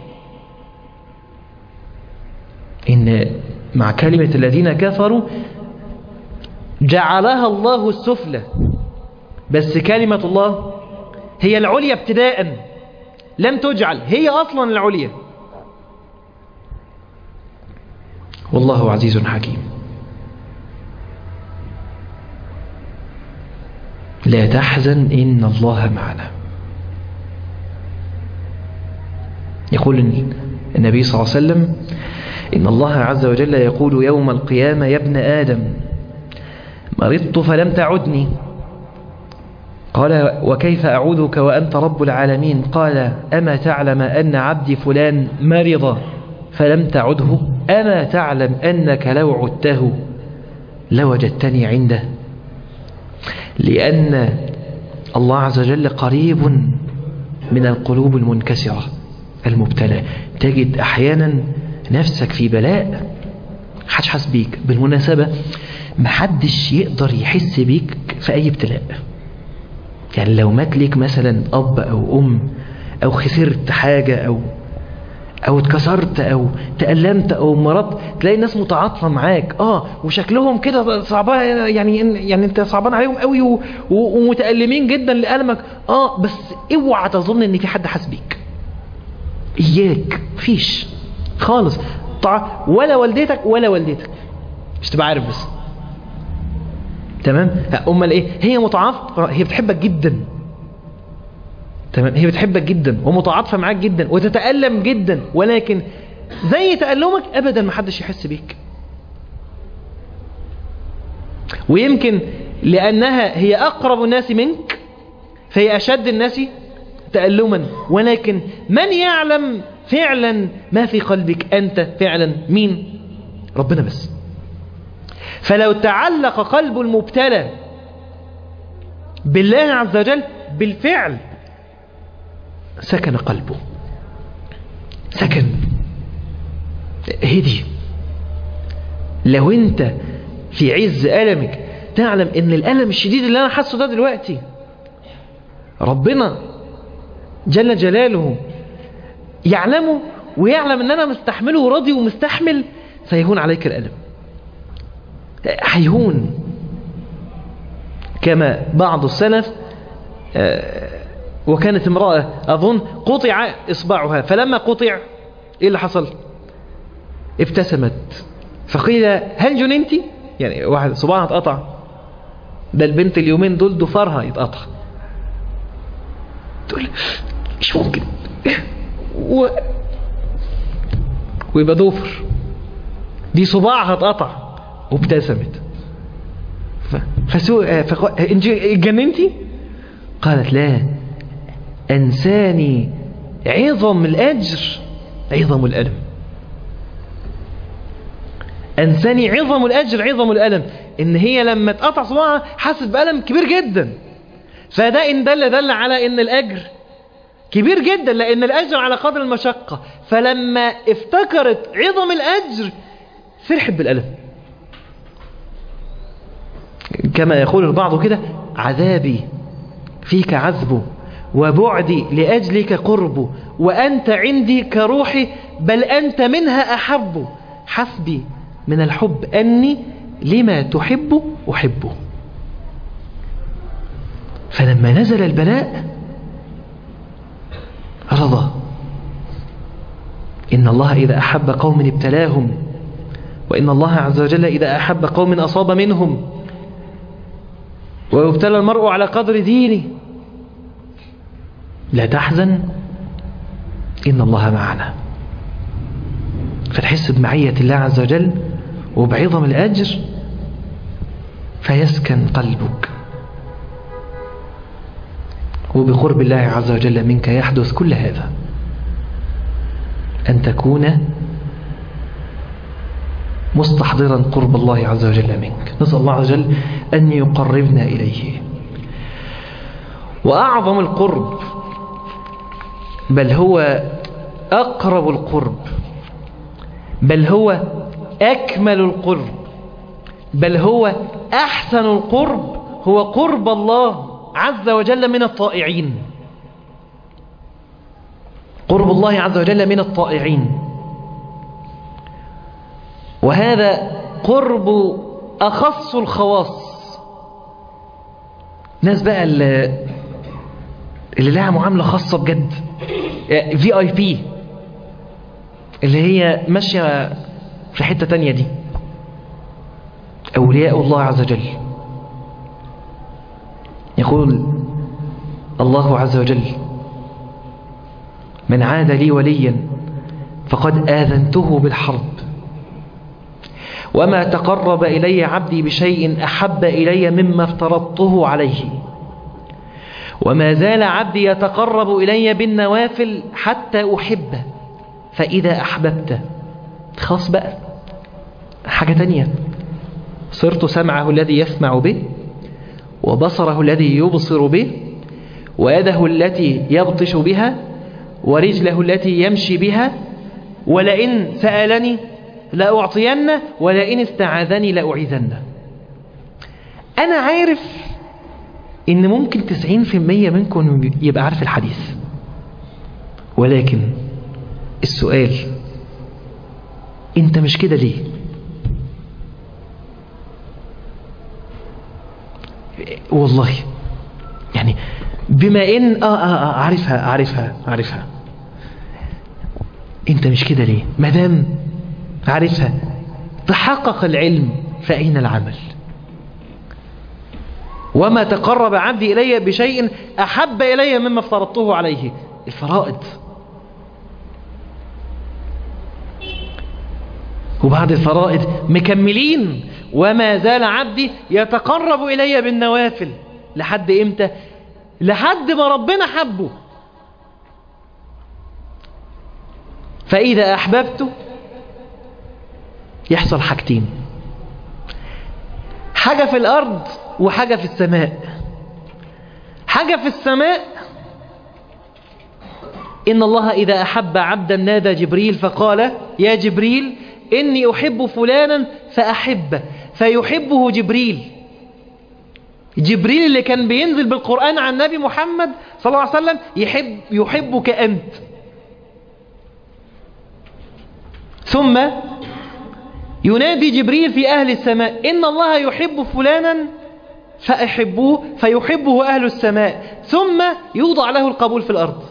إن مع كلمة الذين كفروا جعلها الله السفلى، بس كلمة الله هي العليا ابتداء، لم تجعل هي أصلا العليا. والله عزيز حكيم. لا تحزن إن الله معنا. يقول النبي صلى الله عليه وسلم إن الله عز وجل يقول يوم القيامة يا ابن آدم مرضت فلم تعدني. قال وكيف أعوذك وأنت رب العالمين؟ قال أما تعلم أن عبدي فلان مرض فلم تعده؟ أما تعلم أنك لو عدته لوجدتني عنده؟ لأن الله عز وجل قريب من القلوب المنكسرة المبتلى. تجد أحيانا نفسك في بلاء محدش حاسس بيك. بالمناسبة محدش يقدر يحس بيك في أي ابتلاء. يعني لو مات لك مثلا أب أو أم أو خسرت حاجة أو أو اتكسرت أو تألمت أو مرضت تلاقي الناس متعاطفة معاك آه وشكلهم كده صعبان، يعني يعني أنت صعبان عليهم قوي و... و... ومتألمين جدا لألمك آه بس اوعى تظن إن في حد حاسس بيك. إياك فيش خالص طع... ولا والدتك ولا والدتك، مش تبقى عارف بس. تمام. أمال إيه؟ هي متعاطفة، هي بتحبك جدا. تمام. هي بتحبك جدا ومتعاطفة معاك جدا وتتألم جدا، ولكن زي تألمك أبدا ما حدش يحس بيك. ويمكن لأنها هي أقرب الناس منك فهي أشد الناس تألما، ولكن من يعلم فعلا ما في قلبك أنت فعلا مين؟ ربنا بس. فلو تعلق قلب المبتلى بالله عز وجل بالفعل سكن قلبه، سكن هدي. لو انت في عز ألمك تعلم ان الألم الشديد اللي انا حاسه ده دلوقتي ربنا جل جلاله يعلمه ويعلم ان انا مستحمله وراضي ومستحمل، سيهون عليك الألم، هيهون. كما بعض السلف وكانت امرأة أظن قطع إصبعها، فلما قطع إيه اللي حصل؟ ابتسمت. فقيل هل جننتي؟ يعني واحد صباعها اتقطع، ده البنت اليومين دول ضفرها يتقطع، تقول مش ممكن و... ويبقى ضفر. دي صباعها اتقطع وابتسمت. ف... فسو... فق... انت جننتي؟ قالت لا، أنساني عظم الأجر عظم الألم. أنساني عظم الأجر عظم الألم. إن هي لما تقطع صباعها حست بألم كبير جدا، فده إن دل دل على إن الأجر كبير جدا، لأن الأجر على قدر المشقة. فلما افتكرت عظم الأجر فرحت بالألم. كما يقول البعض كده عذابي فيك عذبه وبعدي لأجلك قرب وأنت عندي كروحي بل أنت منها أحب حسبي من الحب أني لما تحب أحبه. فلما نزل البلاء رضى. إن الله إذا أحب قوم ابتلاهم، وإن الله عز وجل إذا أحب قوم أصاب منهم، ويبتلى المرء على قدر دينه. لا تحزن إن الله معنا. فتحس بمعية الله عز وجل وبعظم الأجر فيسكن قلبك. وبقرب الله عز وجل منك يحدث كل هذا، أن تكون مستحضرا قرب الله عز وجل منك. نسأل الله عز وجل أن يقربنا إليه. وأعظم القرب، بل هو أقرب القرب، بل هو أكمل القرب، بل هو أحسن القرب، هو قرب الله عز وجل من الطائعين. قرب الله عز وجل من الطائعين، وهذا قرب أخص الخواص. ناس بقى اللي, اللي لها معاملة خاصة بجد، في آي بي، اللي هي ماشية في حتة تانية، دي أولياء الله عز وجل. يقول الله عز وجل: من عاد لي وليا فقد آذنته بالحرب، وما تقرب إلي عبدي بشيء أحب إلي مما افترضته عليه، وما زال عبدي يتقرب إلي بالنوافل حتى أحبه، فإذا أحببته، خاص بقى حاجة تانية، صرت سمعه الذي يسمع به، وبصره الذي يبصر به، ويده التي يبطش بها، ورجله التي يمشي بها، ولئن سألني لأعطينه، ولئن استعاذني لأعيذنه. أنا عارف إن ممكن تسعين في المية منكم يبقى عارف الحديث، ولكن السؤال: أنت مش كده ليه؟ والله يعني بما إن آه آه آه عارفها عارفها عارفها أنت مش كده ليه؟ مادام عارفها تحقق العلم، فأين العمل؟ وما تقرب عبدي إلي بشيء أحب إلي مما افترضته عليه، الفرائض. وبعد الفرائض مكملين: وما زال عبدي يتقرب إلي بالنوافل. لحد إمتى؟ لحد ما ربنا حبه. فإذا أحببته يحصل حاجتين، حاجة في الأرض وحاجة في السماء. حاجة في السماء: إن الله إذا أحب عبدا نادى جبريل فقال: يا جبريل إني أحب فلانا فأحبه، فيحبه جبريل. جبريل اللي كان بينزل بالقرآن عن النبي محمد صلى الله عليه وسلم يحب يحبك أنت. ثم ينادي جبريل في أهل السماء: إن الله يحب فلانا فأحبوه، فيحبه أهل السماء. ثم يوضع له القبول في الأرض.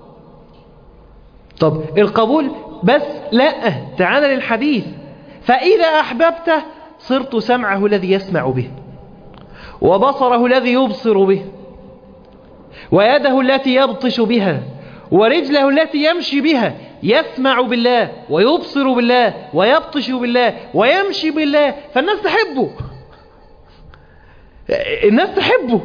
طب القبول بس؟ لا، تعال للحديث: فإذا أحببته صرت سمعه الذي يسمع به، وبصره الذي يبصر به، ويده التي يبطش بها، ورجله التي يمشي بها. يسمع بالله ويبصر بالله ويبطش بالله ويمشي بالله، فالناس تحبه، الناس تحبه.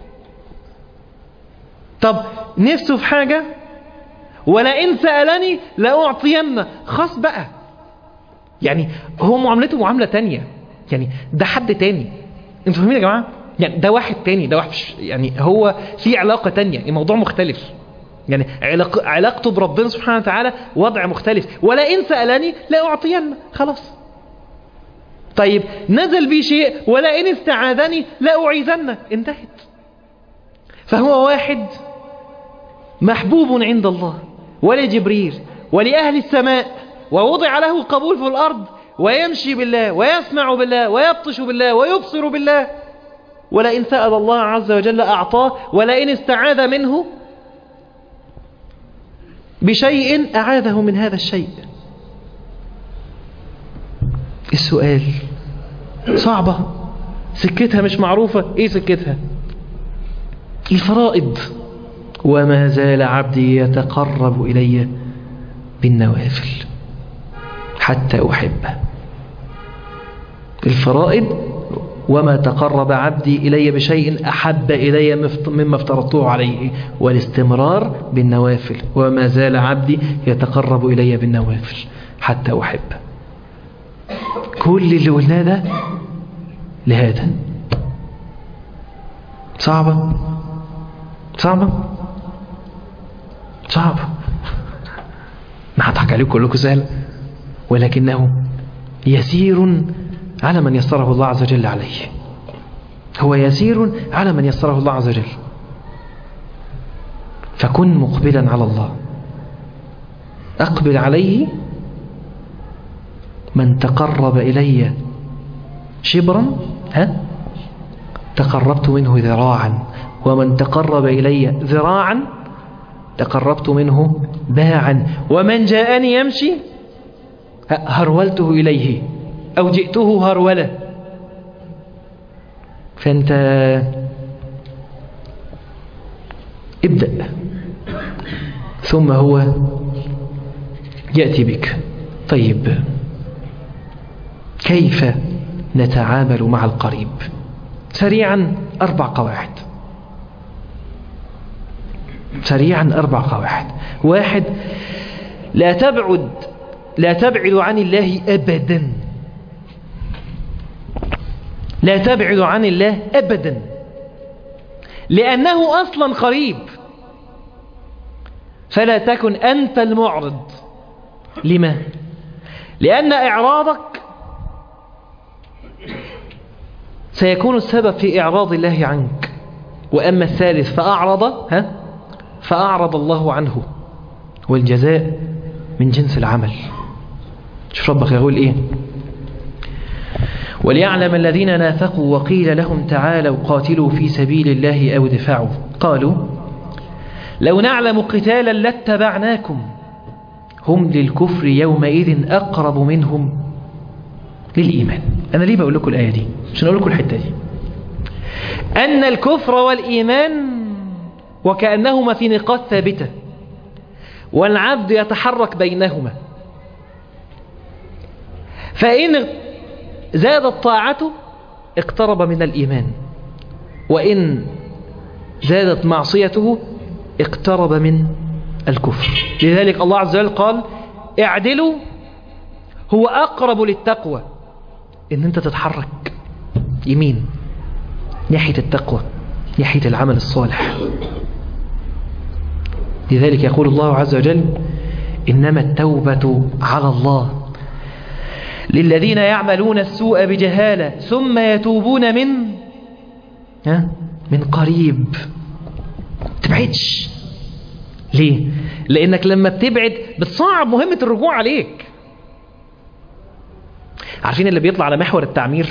طب نفسه في حاجة: ولئن سألني لأعطينه. خاص بقى، يعني هو معاملته معاملة تانية، يعني ده حد تاني. انتوا فاهمين يا جماعة؟ يعني ده واحد تاني، ده واحد، يعني هو في علاقة تانية، الموضوع مختلف. يعني علاق... علاقته بربنا سبحانه وتعالى وضع مختلف. ولئن سألني لأعطينه، خلاص. طيب نزل بي شيء: ولئن استعاذني لأعيذنه، انتهت. فهو واحد محبوب عند الله ولجبريل ولأهل السماء، ووضع له القبول في الأرض، ويمشي بالله ويسمع بالله ويبطش بالله ويبصر بالله. ولئن سأل الله عز وجل أعطاه، ولئن استعاذ منه بشيء أعاذه من هذا الشيء. السؤال: صعبة، سكتها مش معروفة. ايه سكتها؟ الفرائض. وما زال عبدي يتقرب إلي بالنوافل حتى أحبه. الفرائض وما تقرب عبدي إلي بشيء أحب إلي مما افترضته عليه، والاستمرار بالنوافل، وما زال عبدي يتقرب إلي بالنوافل حتى أحب. كل اللي قلناه ده لهذا. صعبة صعبة صعبة ما هضحك عليكم كلكم سهل، ولكنه يسير على من يسره الله عز وجل عليه. هو يسير على من يسره الله عز وجل. فكن مقبلا على الله، أقبل عليه. من تقرب إلي شبرا ها تقربت منه ذراعا، ومن تقرب إلي ذراعا تقربت منه باعا، ومن جاءني يمشي هرولته إليه أو جئته هرولة. فأنت ابدأ، ثم هو يأتي بك. طيب، كيف نتعامل مع القريب؟ سريعا أربع قواعد. سريعا أربع قواعد. واحد، لا تبعد لا تبعد عن الله أبدا. لا تبعد عن الله أبدا، لأنه أصلا قريب. فلا تكن أنت المعرض. لما؟ لأن إعراضك سيكون السبب في إعراض الله عنك. وأما الثالث فأعرض ها فأعرض الله عنه، والجزاء من جنس العمل. شوف ربك يقول إيه: وليعلم الذين نافقوا وقيل لهم تعالوا قاتلوا في سبيل الله أو دفاعوا قالوا لو نعلم قتالا لاتبعناكم هم للكفر يومئذ أقرب منهم للإيمان. أنا ليه بقول لكم الآية دي؟ عشان أقول لكم الحتة دي، أن الكفر والإيمان وكأنهما في نقاط ثابتة، والعبد يتحرك بينهما. فإن زادت طاعته اقترب من الإيمان، وإن زادت معصيته اقترب من الكفر. لذلك الله عز وجل قال اعدلوا هو أقرب للتقوى. إن أنت تتحرك يمين ناحية التقوى، ناحية العمل الصالح. لذلك يقول الله عز وجل إنما التوبة على الله للذين يعملون السوء بجهالة ثم يتوبون من ها من قريب. تبعدش. ليه؟ لأنك لما بتبعد بتصعب مهمة الرجوع عليك. عارفين اللي بيطلع على محور التعمير؟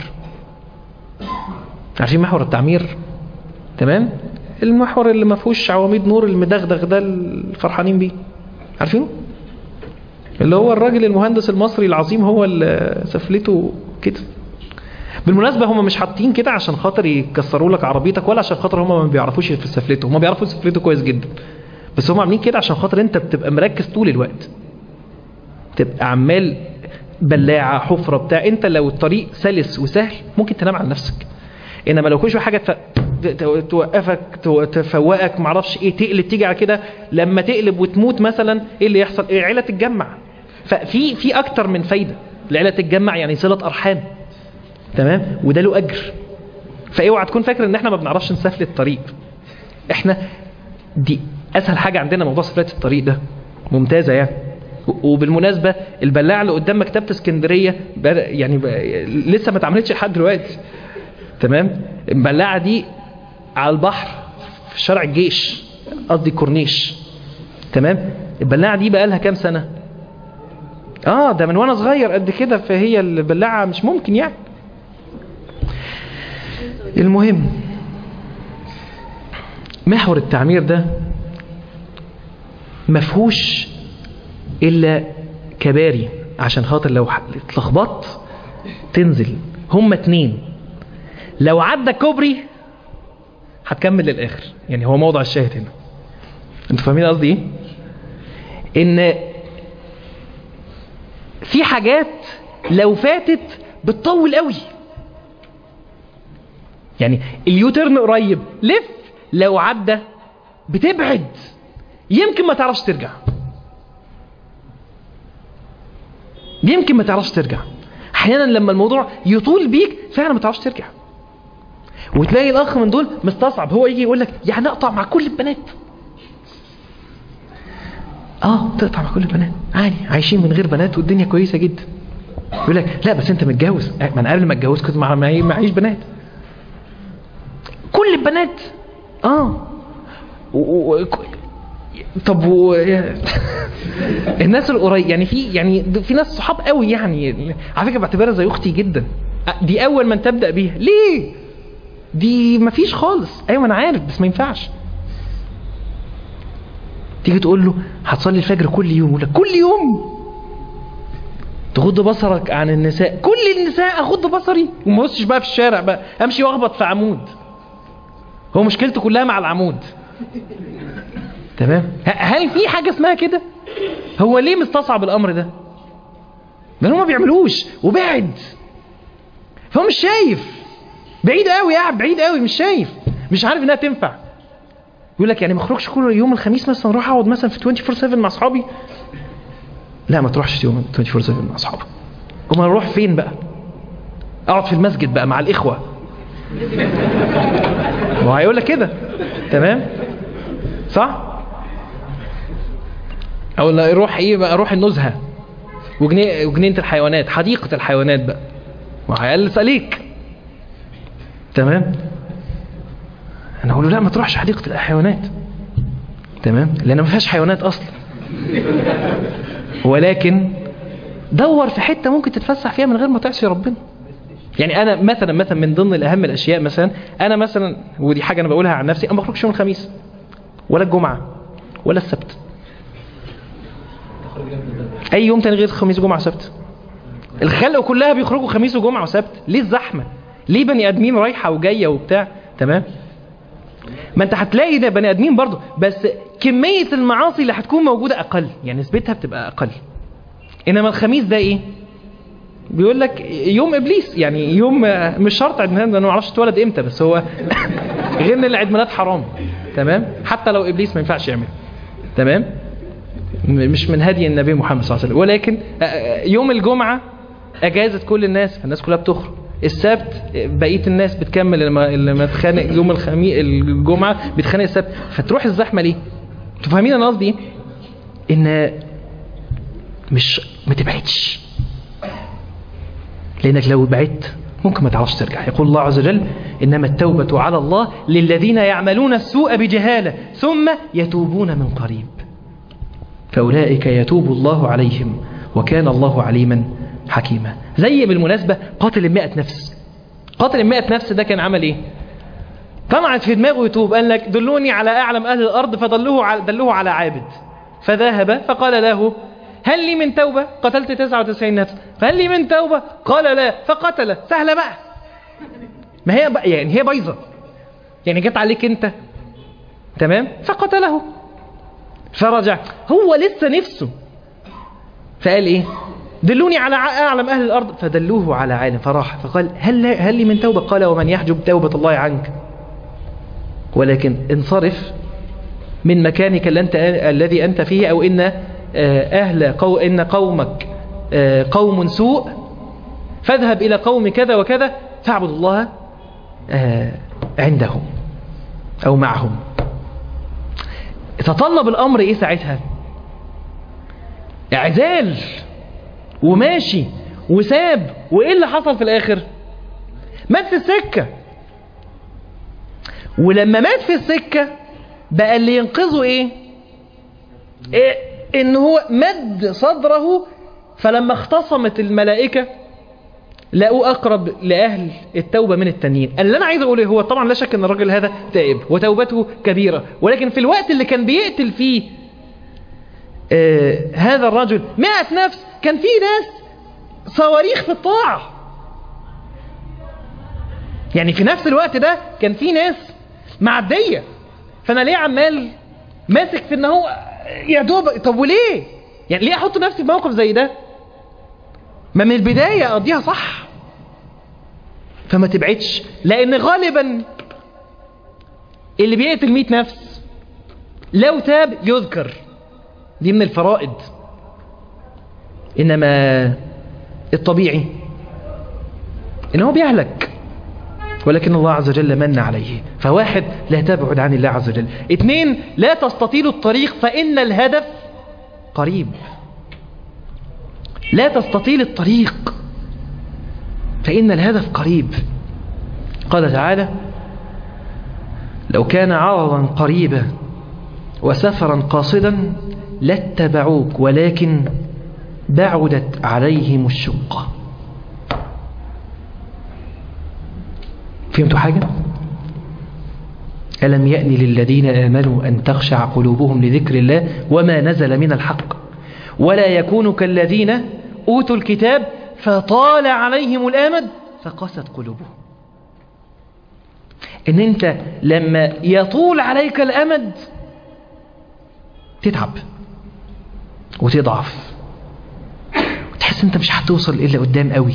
عارفين محور التعمير؟ تمام؟ المحور اللي ما فيهوش عواميد نور، المدغدغ ده الفرحانين بيه، عارفينه؟ اللي هو الراجل المهندس المصري العظيم هو اللي سفلته كده. بالمناسبة هم مش حاطين كده عشان خاطر يكسروا لك عربيتك، ولا عشان خاطر هم ما بيعرفوش في سفلته. هم بيعرفوا سفلته كويس جدا، بس هم عاملين كده عشان خاطر انت بتبقى مركز طول الوقت، تبقى عمال بلاعة حفرة بتاع. انت لو الطريق سلس وسهل ممكن تنام على نفسك، انما لو كل شويه حاجه توقفك تفوقك معرفش ايه، تقلب تيجي على كده، لما تقلب وتموت مثلا ايه اللي يحصل؟ ايه؟ عيله تتجمع. ففي في اكتر من فايده. العيله تتجمع يعني صله ارحام، تمام؟ وده له اجر. فاوعى تكون فاكر ان احنا ما بنعرفش نسفل الطريق. احنا دي اسهل حاجه عندنا موضوع سفلات الطريق ده، ممتازه يعني. وبالمناسبه البلاعه اللي قدام مكتبه اسكندريه يعني لسه ما اتعملتش لحد دلوقتي، تمام؟ البلاعه دي على البحر في شارع الجيش، قصدي كورنيش، تمام؟ البلاعه دي بقى لها كام سنه؟ اه ده من وانا صغير قد كده. فهي البلاعه مش ممكن يعني. المهم محور التعمير ده مفهوش الا كباري عشان خاطر لو اتلخبطت تنزل. هما اتنين، لو عدى كوبري هتكمل للاخر. يعني هو موضع الشاهد هنا. انتوا فاهمين قصدي ايه؟ ان في حاجات لو فاتت بتطول قوي، يعني اليوتيرن قريب، لف، لو عدى بتبعد، يمكن ما تعرفش ترجع، يمكن ما تعرفش ترجع. احيانا لما الموضوع يطول بيك فعلا ما تعرفش ترجع. وتلاقي الاخ من دول مستصعب، هو يجي يقول لك يعني اقطع مع كل البنات. اه تقطع مع كل البنات عادي، عايشين من غير بنات والدنيا كويسه جدا. يقول لك لا بس انت متجوز. ما انا قبل ما اتجوز كنت مع معيش بنات. كل البنات اه و... و... طب و... الناس القريب يعني في يعني في ناس صحاب قوي يعني على فكره بعتبرها زي اختي جدا، دي اول من تبدا بيها. ليه؟ دي مفيش خالص. ايوه انا عارف بس ما ينفعش. تيجي تقول له هتصلي الفجر كل يوم، يقول لك كل يوم؟ تغض بصرك عن النساء. كل النساء اغض بصري وما ابصش بقى في الشارع بقى، امشي واخبط في عمود. هو مشكلته كلها مع العمود. تمام؟ هل في حاجه اسمها كده؟ هو ليه مستصعب الامر ده؟ لان هو ما بيعملوش وبعد، فهو مش شايف، بعيد قوي، قاعد بعيد قوي، مش شايف، مش عارف انها تنفع. يقول لك يعني ما اخرجش كل يوم الخميس مثلا اروح اقعد مثلا في أربعة وعشرين سبعة مع اصحابي؟ لا ما تروحش يوم أربعة وعشرين سبعة مع اصحابك. امال اروح فين بقى؟ اقعد في المسجد بقى مع الاخوه. ما هو هيقول لك كده. تمام صح؟ او لا اروح ايه بقى؟ اروح النزهه وجني... وجنينه الحيوانات، حديقه الحيوانات بقى، وهيقلس عليك. تمام؟ انا اقول له لا ما تروحش حديقه الحيوانات. تمام؟ لان ما فيهاش حيوانات اصلا. ولكن دور في حته ممكن تتفسح فيها من غير ما تعصي ربنا. يعني انا مثلا مثلا من ضمن الاهم الاشياء، مثلا انا مثلا، ودي حاجه انا بقولها عن نفسي، انا ما بخرجش يوم الخميس ولا الجمعه ولا السبت. اي يوم تاني غير خميس وجمعه وسبت. الخلق كلها بيخرجوا خميس وجمعه وسبت. ليه الزحمه؟ ليه بني ادمين رايحه وجايه وبتاع؟ تمام؟ ما انت هتلاقي ده بني ادمين برضه، بس كميه المعاصي اللي هتكون موجوده اقل، يعني نسبتها بتبقى اقل. انما الخميس ده ايه؟ بيقول لك يوم ابليس، يعني يوم مش شرط عيد ميلاد، انا ما اعرفش اتولد امتى، بس هو غير ان العيد ميلاد حرام. تمام؟ حتى لو ابليس ما ينفعش يعمل. تمام؟ مش من هدي النبي محمد صلى الله عليه وسلم. ولكن يوم الجمعه اجازه كل الناس، الناس كلها بتخرج. السبت بقيه الناس بتكمل، لما لما تخانق يوم الخميس الجمعه بتخانق السبت، فتروح الزحمه ليه؟ انتوا فاهمين انا قصدي ايه؟ ان مش ما تبعدش، لانك لو بعدت ممكن ما تعرفش ترجع. يقول الله عز وجل انما التوبه على الله للذين يعملون السوء بجهاله ثم يتوبون من قريب فاولئك يتوب الله عليهم وكان الله عليما حكيمة. زي بالمناسبة قاتل المئة نفس. قاتل المئة نفس ده كان عمل ايه؟ طمعت في دماغه يتوب، قال لك دلوني على أعلم أهل الأرض، فدلوه على, دلوه على عابد. فذهب فقال له هل لي من توبة؟ قتلت تسعة وتسعين نفس، فهل لي من توبة؟ قال لا، فقتل. سهلة بقى، ما هي بقى يعني هي بايظة، يعني جت عليك انت. تمام؟ فقتله. فرجع هو لسه نفسه، فقال ايه؟ دلوني على أعلم أهل الأرض، فدلوه على عالم. فراح فقال هل, هل لي من توبة؟ قال ومن يحجب توبة الله عنك؟ ولكن انصرف من مكانك الذي أنت فيه، أو إن أهل قو إن قومك قوم سوء، فاذهب إلى قوم كذا وكذا فاعبد الله عندهم أو معهم. تطلب الأمر إيه ساعتها؟ اعزال وماشي وساب. وإيه اللي حصل في الآخر؟ مات في السكة. ولما مات في السكة بقى اللي ينقذه إيه؟ إيه؟ إن هو مد صدره، فلما اختصمت الملائكة لقوا أقرب لأهل التوبة من التانيين. اللي أنا عايز أقوله هو طبعا لا شك أن الرجل هذا تائب وتوبته كبيرة، ولكن في الوقت اللي كان بيقتل فيه آه هذا الرجل مئة نفس، كان فيه ناس صواريخ في الطاعة. يعني في نفس الوقت ده كان فيه ناس معدية، فأنا ليه عمال ماسك في ان هو يا دوب؟ طب وليه؟ يعني ليه احط نفسي في موقف زي ده؟ ما من البداية اقضيها صح. فما تبعدش، لأن غالبا اللي بيقتل مئة نفس لو تاب يذكر، دي من الفرائض. إنما الطبيعي إن هو بيهلك، ولكن الله عز وجل من عليه. فواحد، لا تبعد عن الله عز وجل. اثنين، لا تستطيل الطريق فإن الهدف قريب. لا تستطيل الطريق فإن الهدف قريب. قال تعالى: لو كان عرضا قريبا وسفرا قاصدا لاتبعوك ولكن بعدت عليهم الشقة. فهمتوا حاجة؟ ألم يأن للذين آمنوا أن تخشع قلوبهم لذكر الله وما نزل من الحق ولا يكونوا كالذين أوتوا الكتاب فطال عليهم الآمد فقست قلوبهم. إن أنت لما يطول عليك الأمد تتعب وتضعف وتحس أنت مش هتوصل إلا قدام قوي،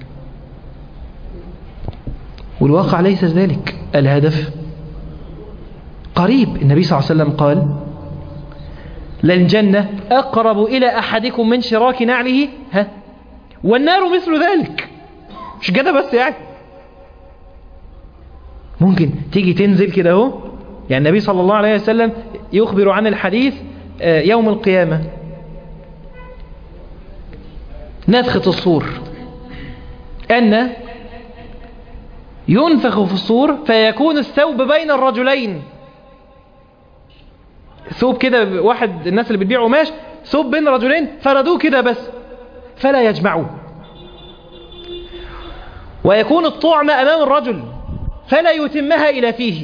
والواقع ليس ذلك. الهدف قريب. النبي صلى الله عليه وسلم قال: للجنة أقرب إلى أحدكم من شراك نعله ها والنار مثل ذلك. مش كده بس، يعني ممكن تيجي تنزل كده اهو. يعني النبي صلى الله عليه وسلم يخبر عن الحديث يوم القيامة، نفخة الصور، أن ينفخ في الصور فيكون الثوب بين الرجلين. ثوب كده، واحد الناس اللي بتبيع قماش، ثوب بين رجلين فردوه كده بس فلا يجمعوه. ويكون الطعم أمام الرجل فلا يتمها إلى فيه.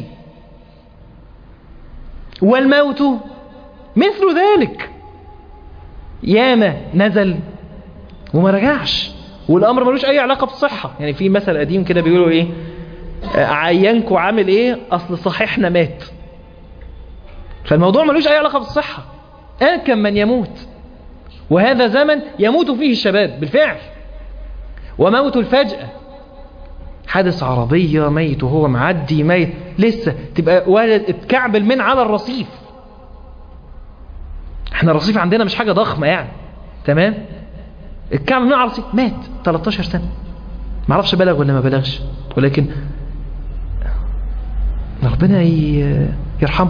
والموت مثل ذلك. ياما نزل وما رجعش، والأمر ملوش أي علاقة بالصحة. يعني في مثل قديم كده بيقولوا إيه، عينكوا عامل إيه، أصل صحيحنا مات. فالموضوع ملوش أي علاقة بالصحة. آكم من يموت، وهذا زمن يموت فيه الشباب بالفعل. وموت الفجأة، حادث عربية، ميت وهو معدي، ميت لسه، تبقى ولد اتكعبل من على الرصيف. احنا الرصيف عندنا مش حاجة ضخمة يعني، تمام؟ اتكعبل من على الرصيف، مات ثلاثة عشر سنة، معرفش بلغ ولا ما بلغش، ولكن ربنا يرحمه،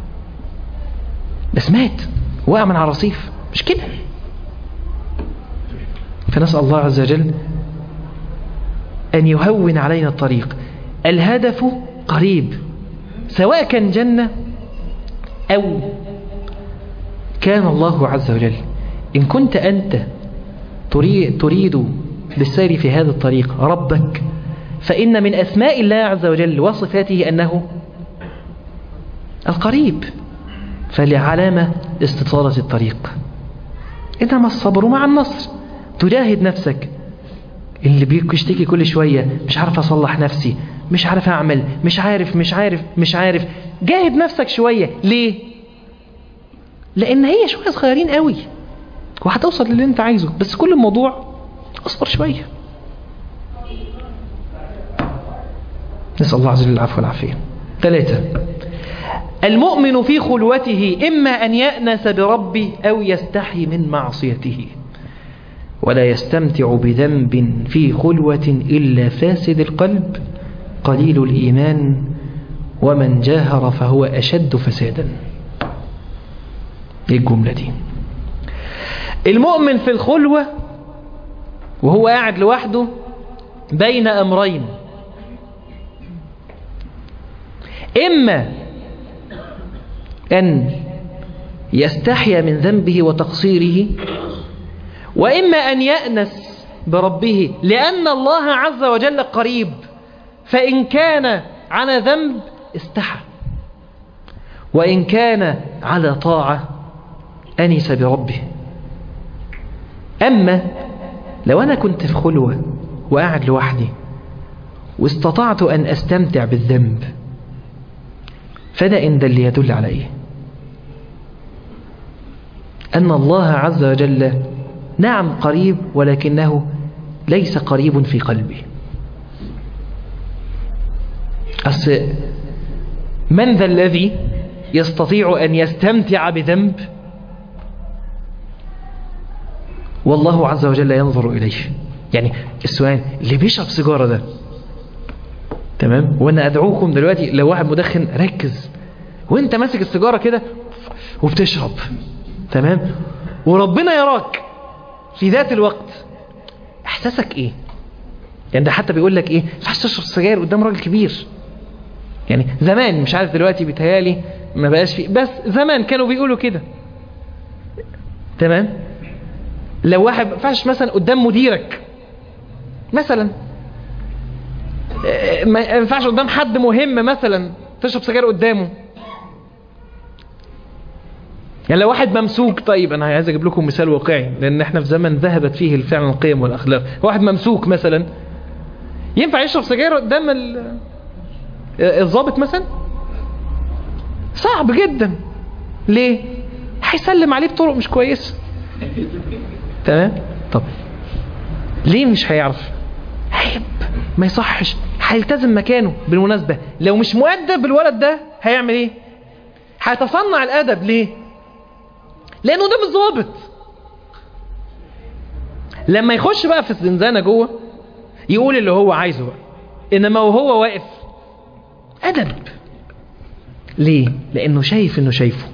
بس مات وقع من على الرصيف. مش كده. فنسأل الله عز وجل أن يهون علينا الطريق. الهدف قريب، سواء كان جنة أو كان الله عز وجل. إن كنت أنت تريد, تريد بالسير في هذا الطريق ربك، فإن من أسماء الله عز وجل وصفاته أنه القريب، فلعلامة استطالة الطريق. إنما الصبر مع النصر. تجاهد نفسك. اللي بيشتكي كل شوية مش عارف أصلح نفسي، مش عارف أعمل، مش عارف مش عارف مش عارف جاهد نفسك شوية. ليه؟ لأن هي شوية صغيرين قوي وهتوصل للي انت عايزه، بس كل الموضوع اصبر شوية. نسأل الله عز وجل العفو والعافية. ثلاثة، المؤمن في خلوته إما أن يأنس بربه أو يستحي من معصيته، ولا يستمتع بذنب في خلوة إلا فاسد القلب قليل الإيمان ومن جاهر فهو أشد فسادا. ايه الجملة دي؟ المؤمن في الخلوة وهو قاعد لوحده بين أمرين: إما أن يستحي من ذنبه وتقصيره، وإما أن يأنس بربه لأن الله عز وجل قريب، فإن كان على ذنب استحى، وإن كان على طاعة أنس بربه. أما لو أنا كنت في خلوة وقاعد لوحدي واستطعت أن أستمتع بالذنب، فده إن ده اللي يدل على إيه؟ أن الله عز وجل نعم قريب، ولكنه ليس قريب في قلبي. أصل من ذا الذي يستطيع أن يستمتع بذنب والله عز وجل ينظر إليه؟ يعني السؤال اللي بيشرب سيجارة ده، تمام، وأنا أدعوكم دلوقتي لو واحد مدخن ركز، وانت ماسك السيجارة كده وبتشرب، تمام، وربنا يراك في ذات الوقت، احساسك ايه؟ يعني ده حتى بيقول لك ايه، ما ينفعش تشرب سجاير قدام راجل كبير. يعني زمان، مش عارف دلوقتي بيتهيالي ما بقاش فيه، بس زمان كانوا بيقولوا كده، تمام. لو واحد ما ينفعش مثلا قدام مديرك مثلا، ما ينفعش قدام حد مهم مثلا تشرب سجاير قدامه. يعني لو واحد ممسوك، طيب انا عايز اجيب لكم مثال واقعي لان احنا في زمن ذهبت فيه فعلا القيم والاخلاق. واحد ممسوك مثلا ينفع يشرب سجاير قدام الضابط مثلا؟ صعب جدا. ليه؟ هيسلم عليه بطرق مش كويسه، تمام. طب ليه مش هيعرف؟ عيب، ما يصحش، هيلتزم مكانه. بالمناسبه لو مش مؤدب الولد ده هيعمل ايه؟ هيتصنع الادب. ليه؟ لانه ده مش ضابط. لما يخش بقى في الزنزانه جوه يقول اللي هو عايزه بقى، انما وهو واقف ادب. ليه؟ لانه شايف انه شايفه.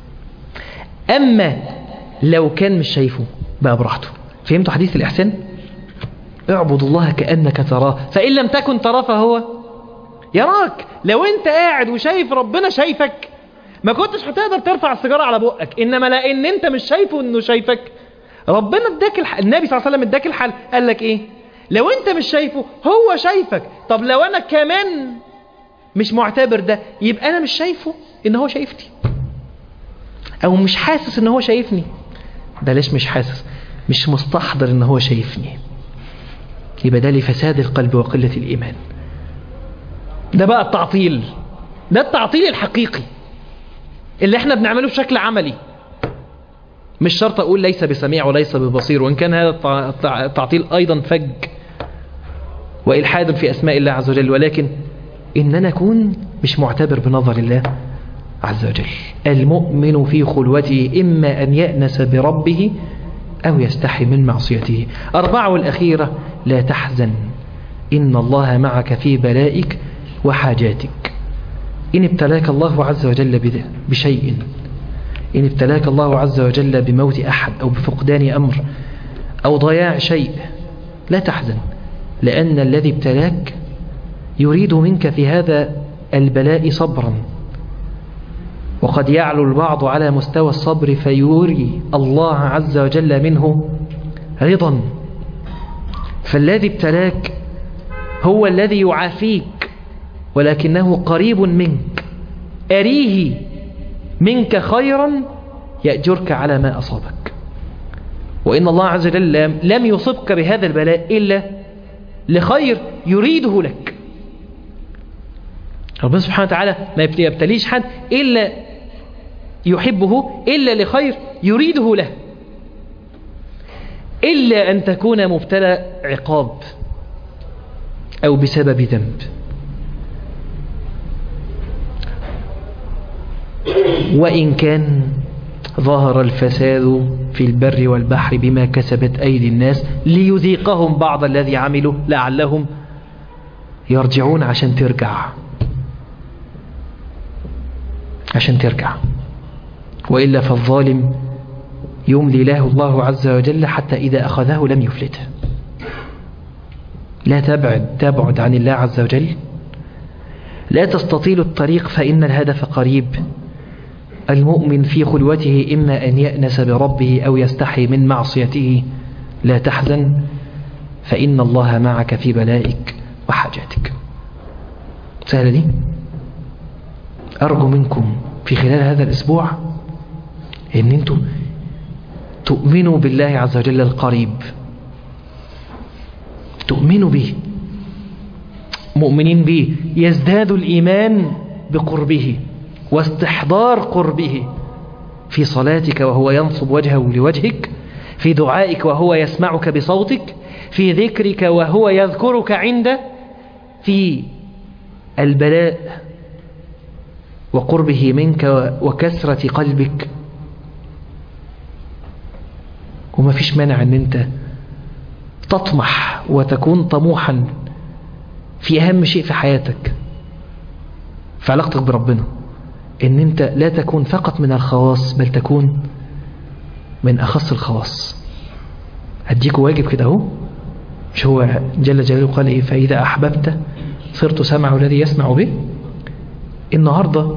اما لو كان مش شايفه بقى براحته. فهمتوا حديث الاحسان؟ اعبد الله كأنك تراه فإن لم تكن تراه فهو يراك. لو انت قاعد وشايف ربنا شايفك ما كنتش هتقدر ترفع السيجاره على بقك، انما لان انت مش شايفه انه شايفك ربنا اداك الحل. النبي صلى الله عليه وسلم اداك الحل، قال لك ايه؟ لو انت مش شايفه هو شايفك. طب لو انا كمان مش معتبر ده يبقى انا مش شايفه ان هو شايفني، او مش حاسس ان هو شايفني. بلاش مش حاسس، مش مستحضر ان هو شايفني. يبقى ده لفساد القلب وقلة الايمان. ده بقى التعطيل، ده التعطيل الحقيقي اللي احنا بنعمله بشكل عملي. مش شرط اقول ليس بسميع وليس ببصير، وان كان هذا التعطيل ايضا فج والحاد في اسماء الله عز وجل، ولكن ان انا اكون مش معتبر بنظر الله عز وجل. المؤمن في خلوته اما ان يأنس بربه او يستحي من معصيته. اربعة والاخيرة لا تحزن ان الله معك في بلائك وحاجاتك. إن ابتلاك الله عز وجل بشيء، إن ابتلاك الله عز وجل بموت أحد أو بفقدان أمر أو ضياع شيء، لا تحزن، لأن الذي ابتلاك يريد منك في هذا البلاء صبرا. وقد يعلو البعض على مستوى الصبر فيوري الله عز وجل منه رضا. فالذي ابتلاك هو الذي يعافيك ولكنه قريب منك، أريه منك خيرا يأجرك على ما أصابك. وإن الله عز وجل لم يصبك بهذا البلاء إلا لخير يريده لك. ربنا سبحانه وتعالى ما يبتليش حد إلا يحبه إلا لخير يريده له، إلا أن تكون مبتلى عقاب أو بسبب ذنب. وإن كان ظهر الفساد في البر والبحر بما كسبت أيدي الناس ليذيقهم بعض الذي عملوا لعلهم يرجعون. عشان ترجع، عشان ترجع، وإلا فالظالم يملي له الله عز وجل حتى إذا أخذه لم يفلته. لا تبعد تبعد عن الله عز وجل، لا تستطيل الطريق فإن الهدف قريب. المؤمن في خلوته إما أن يأنس بربه أو يستحي من معصيته. لا تحزن فإن الله معك في بلائك وحاجاتك. سهلة دي؟ أرجو منكم في خلال هذا الأسبوع أن أنتم تؤمنوا بالله عز وجل القريب، تؤمنوا به، مؤمنين به، يزداد الإيمان بقربه واستحضار قربه في صلاتك وهو ينصب وجهه لوجهك، في دعائك وهو يسمعك بصوتك، في ذكرك وهو يذكرك عنده، في البلاء وقربه منك وكسرة قلبك. وما فيش مانع ان انت تطمح وتكون طموحا في اهم شيء في حياتك، في علاقتك بربنا، ان انت لا تكون فقط من الخواص بل تكون من اخص الخواص. اديك واجب كده اهو، مش هو جل جلاله قال ايه؟ فاذا احببت صرت سمعه الذي يسمع به. النهاردة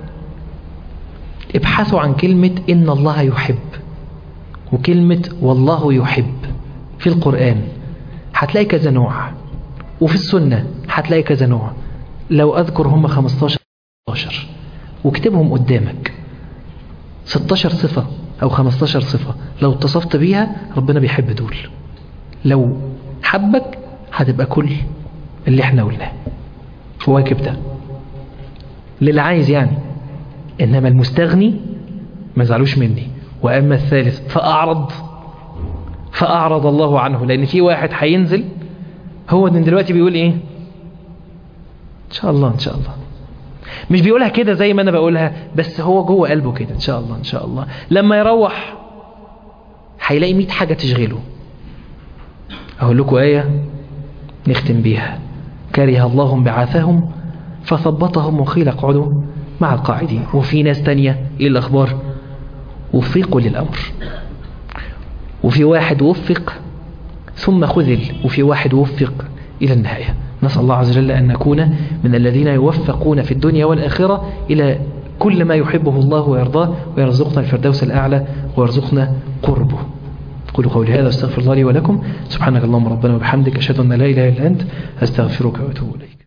ابحثوا عن كلمة ان الله يحب وكلمة والله يحب في القرآن، هتلاقي كذا نوع، وفي السنة هتلاقي كذا نوع. لو أذكر هم خمستاشر ستاشر واكتبهم قدامك، ستاشر صفة أو خمستاشر صفة لو اتصفت بيها ربنا بيحب دول. لو حبك هتبقى كل اللي احنا قلناه. فواكب ده للي عايز يعني، إنما المستغني ما زعلوش مني. وأما الثالث فأعرض فأعرض الله عنه، لأن في واحد هينزل هو من دلوقتي بيقول إيه؟ إن شاء الله إن شاء الله، مش بيقولها كده زي ما أنا بقولها، بس هو جوه قلبه كده إن شاء الله إن شاء الله. لما يروح هيلاقي مئة حاجة تشغله. أقول لكم آية نختم بيها: كره الله بعثهم فثبطهم وقيل اقعدوا مع القاعدين. وفي ناس تانية إيه الأخبار؟ وفقوا للأمر، وفي واحد وفق ثم خذل، وفي واحد وفق إلى النهاية. نسأل الله عز وجل أن نكون من الذين يوفقون في الدنيا والآخرة إلى كل ما يحبه الله ويرضاه، ويرزقنا الفردوس الأعلى ويرزقنا قربه. قولوا قولي هذا، استغفر الله لي ولكم. سبحانك اللهم ربنا وبحمدك، أشهد أن لا إله إلا أنت، أستغفرك وأتوب إليك.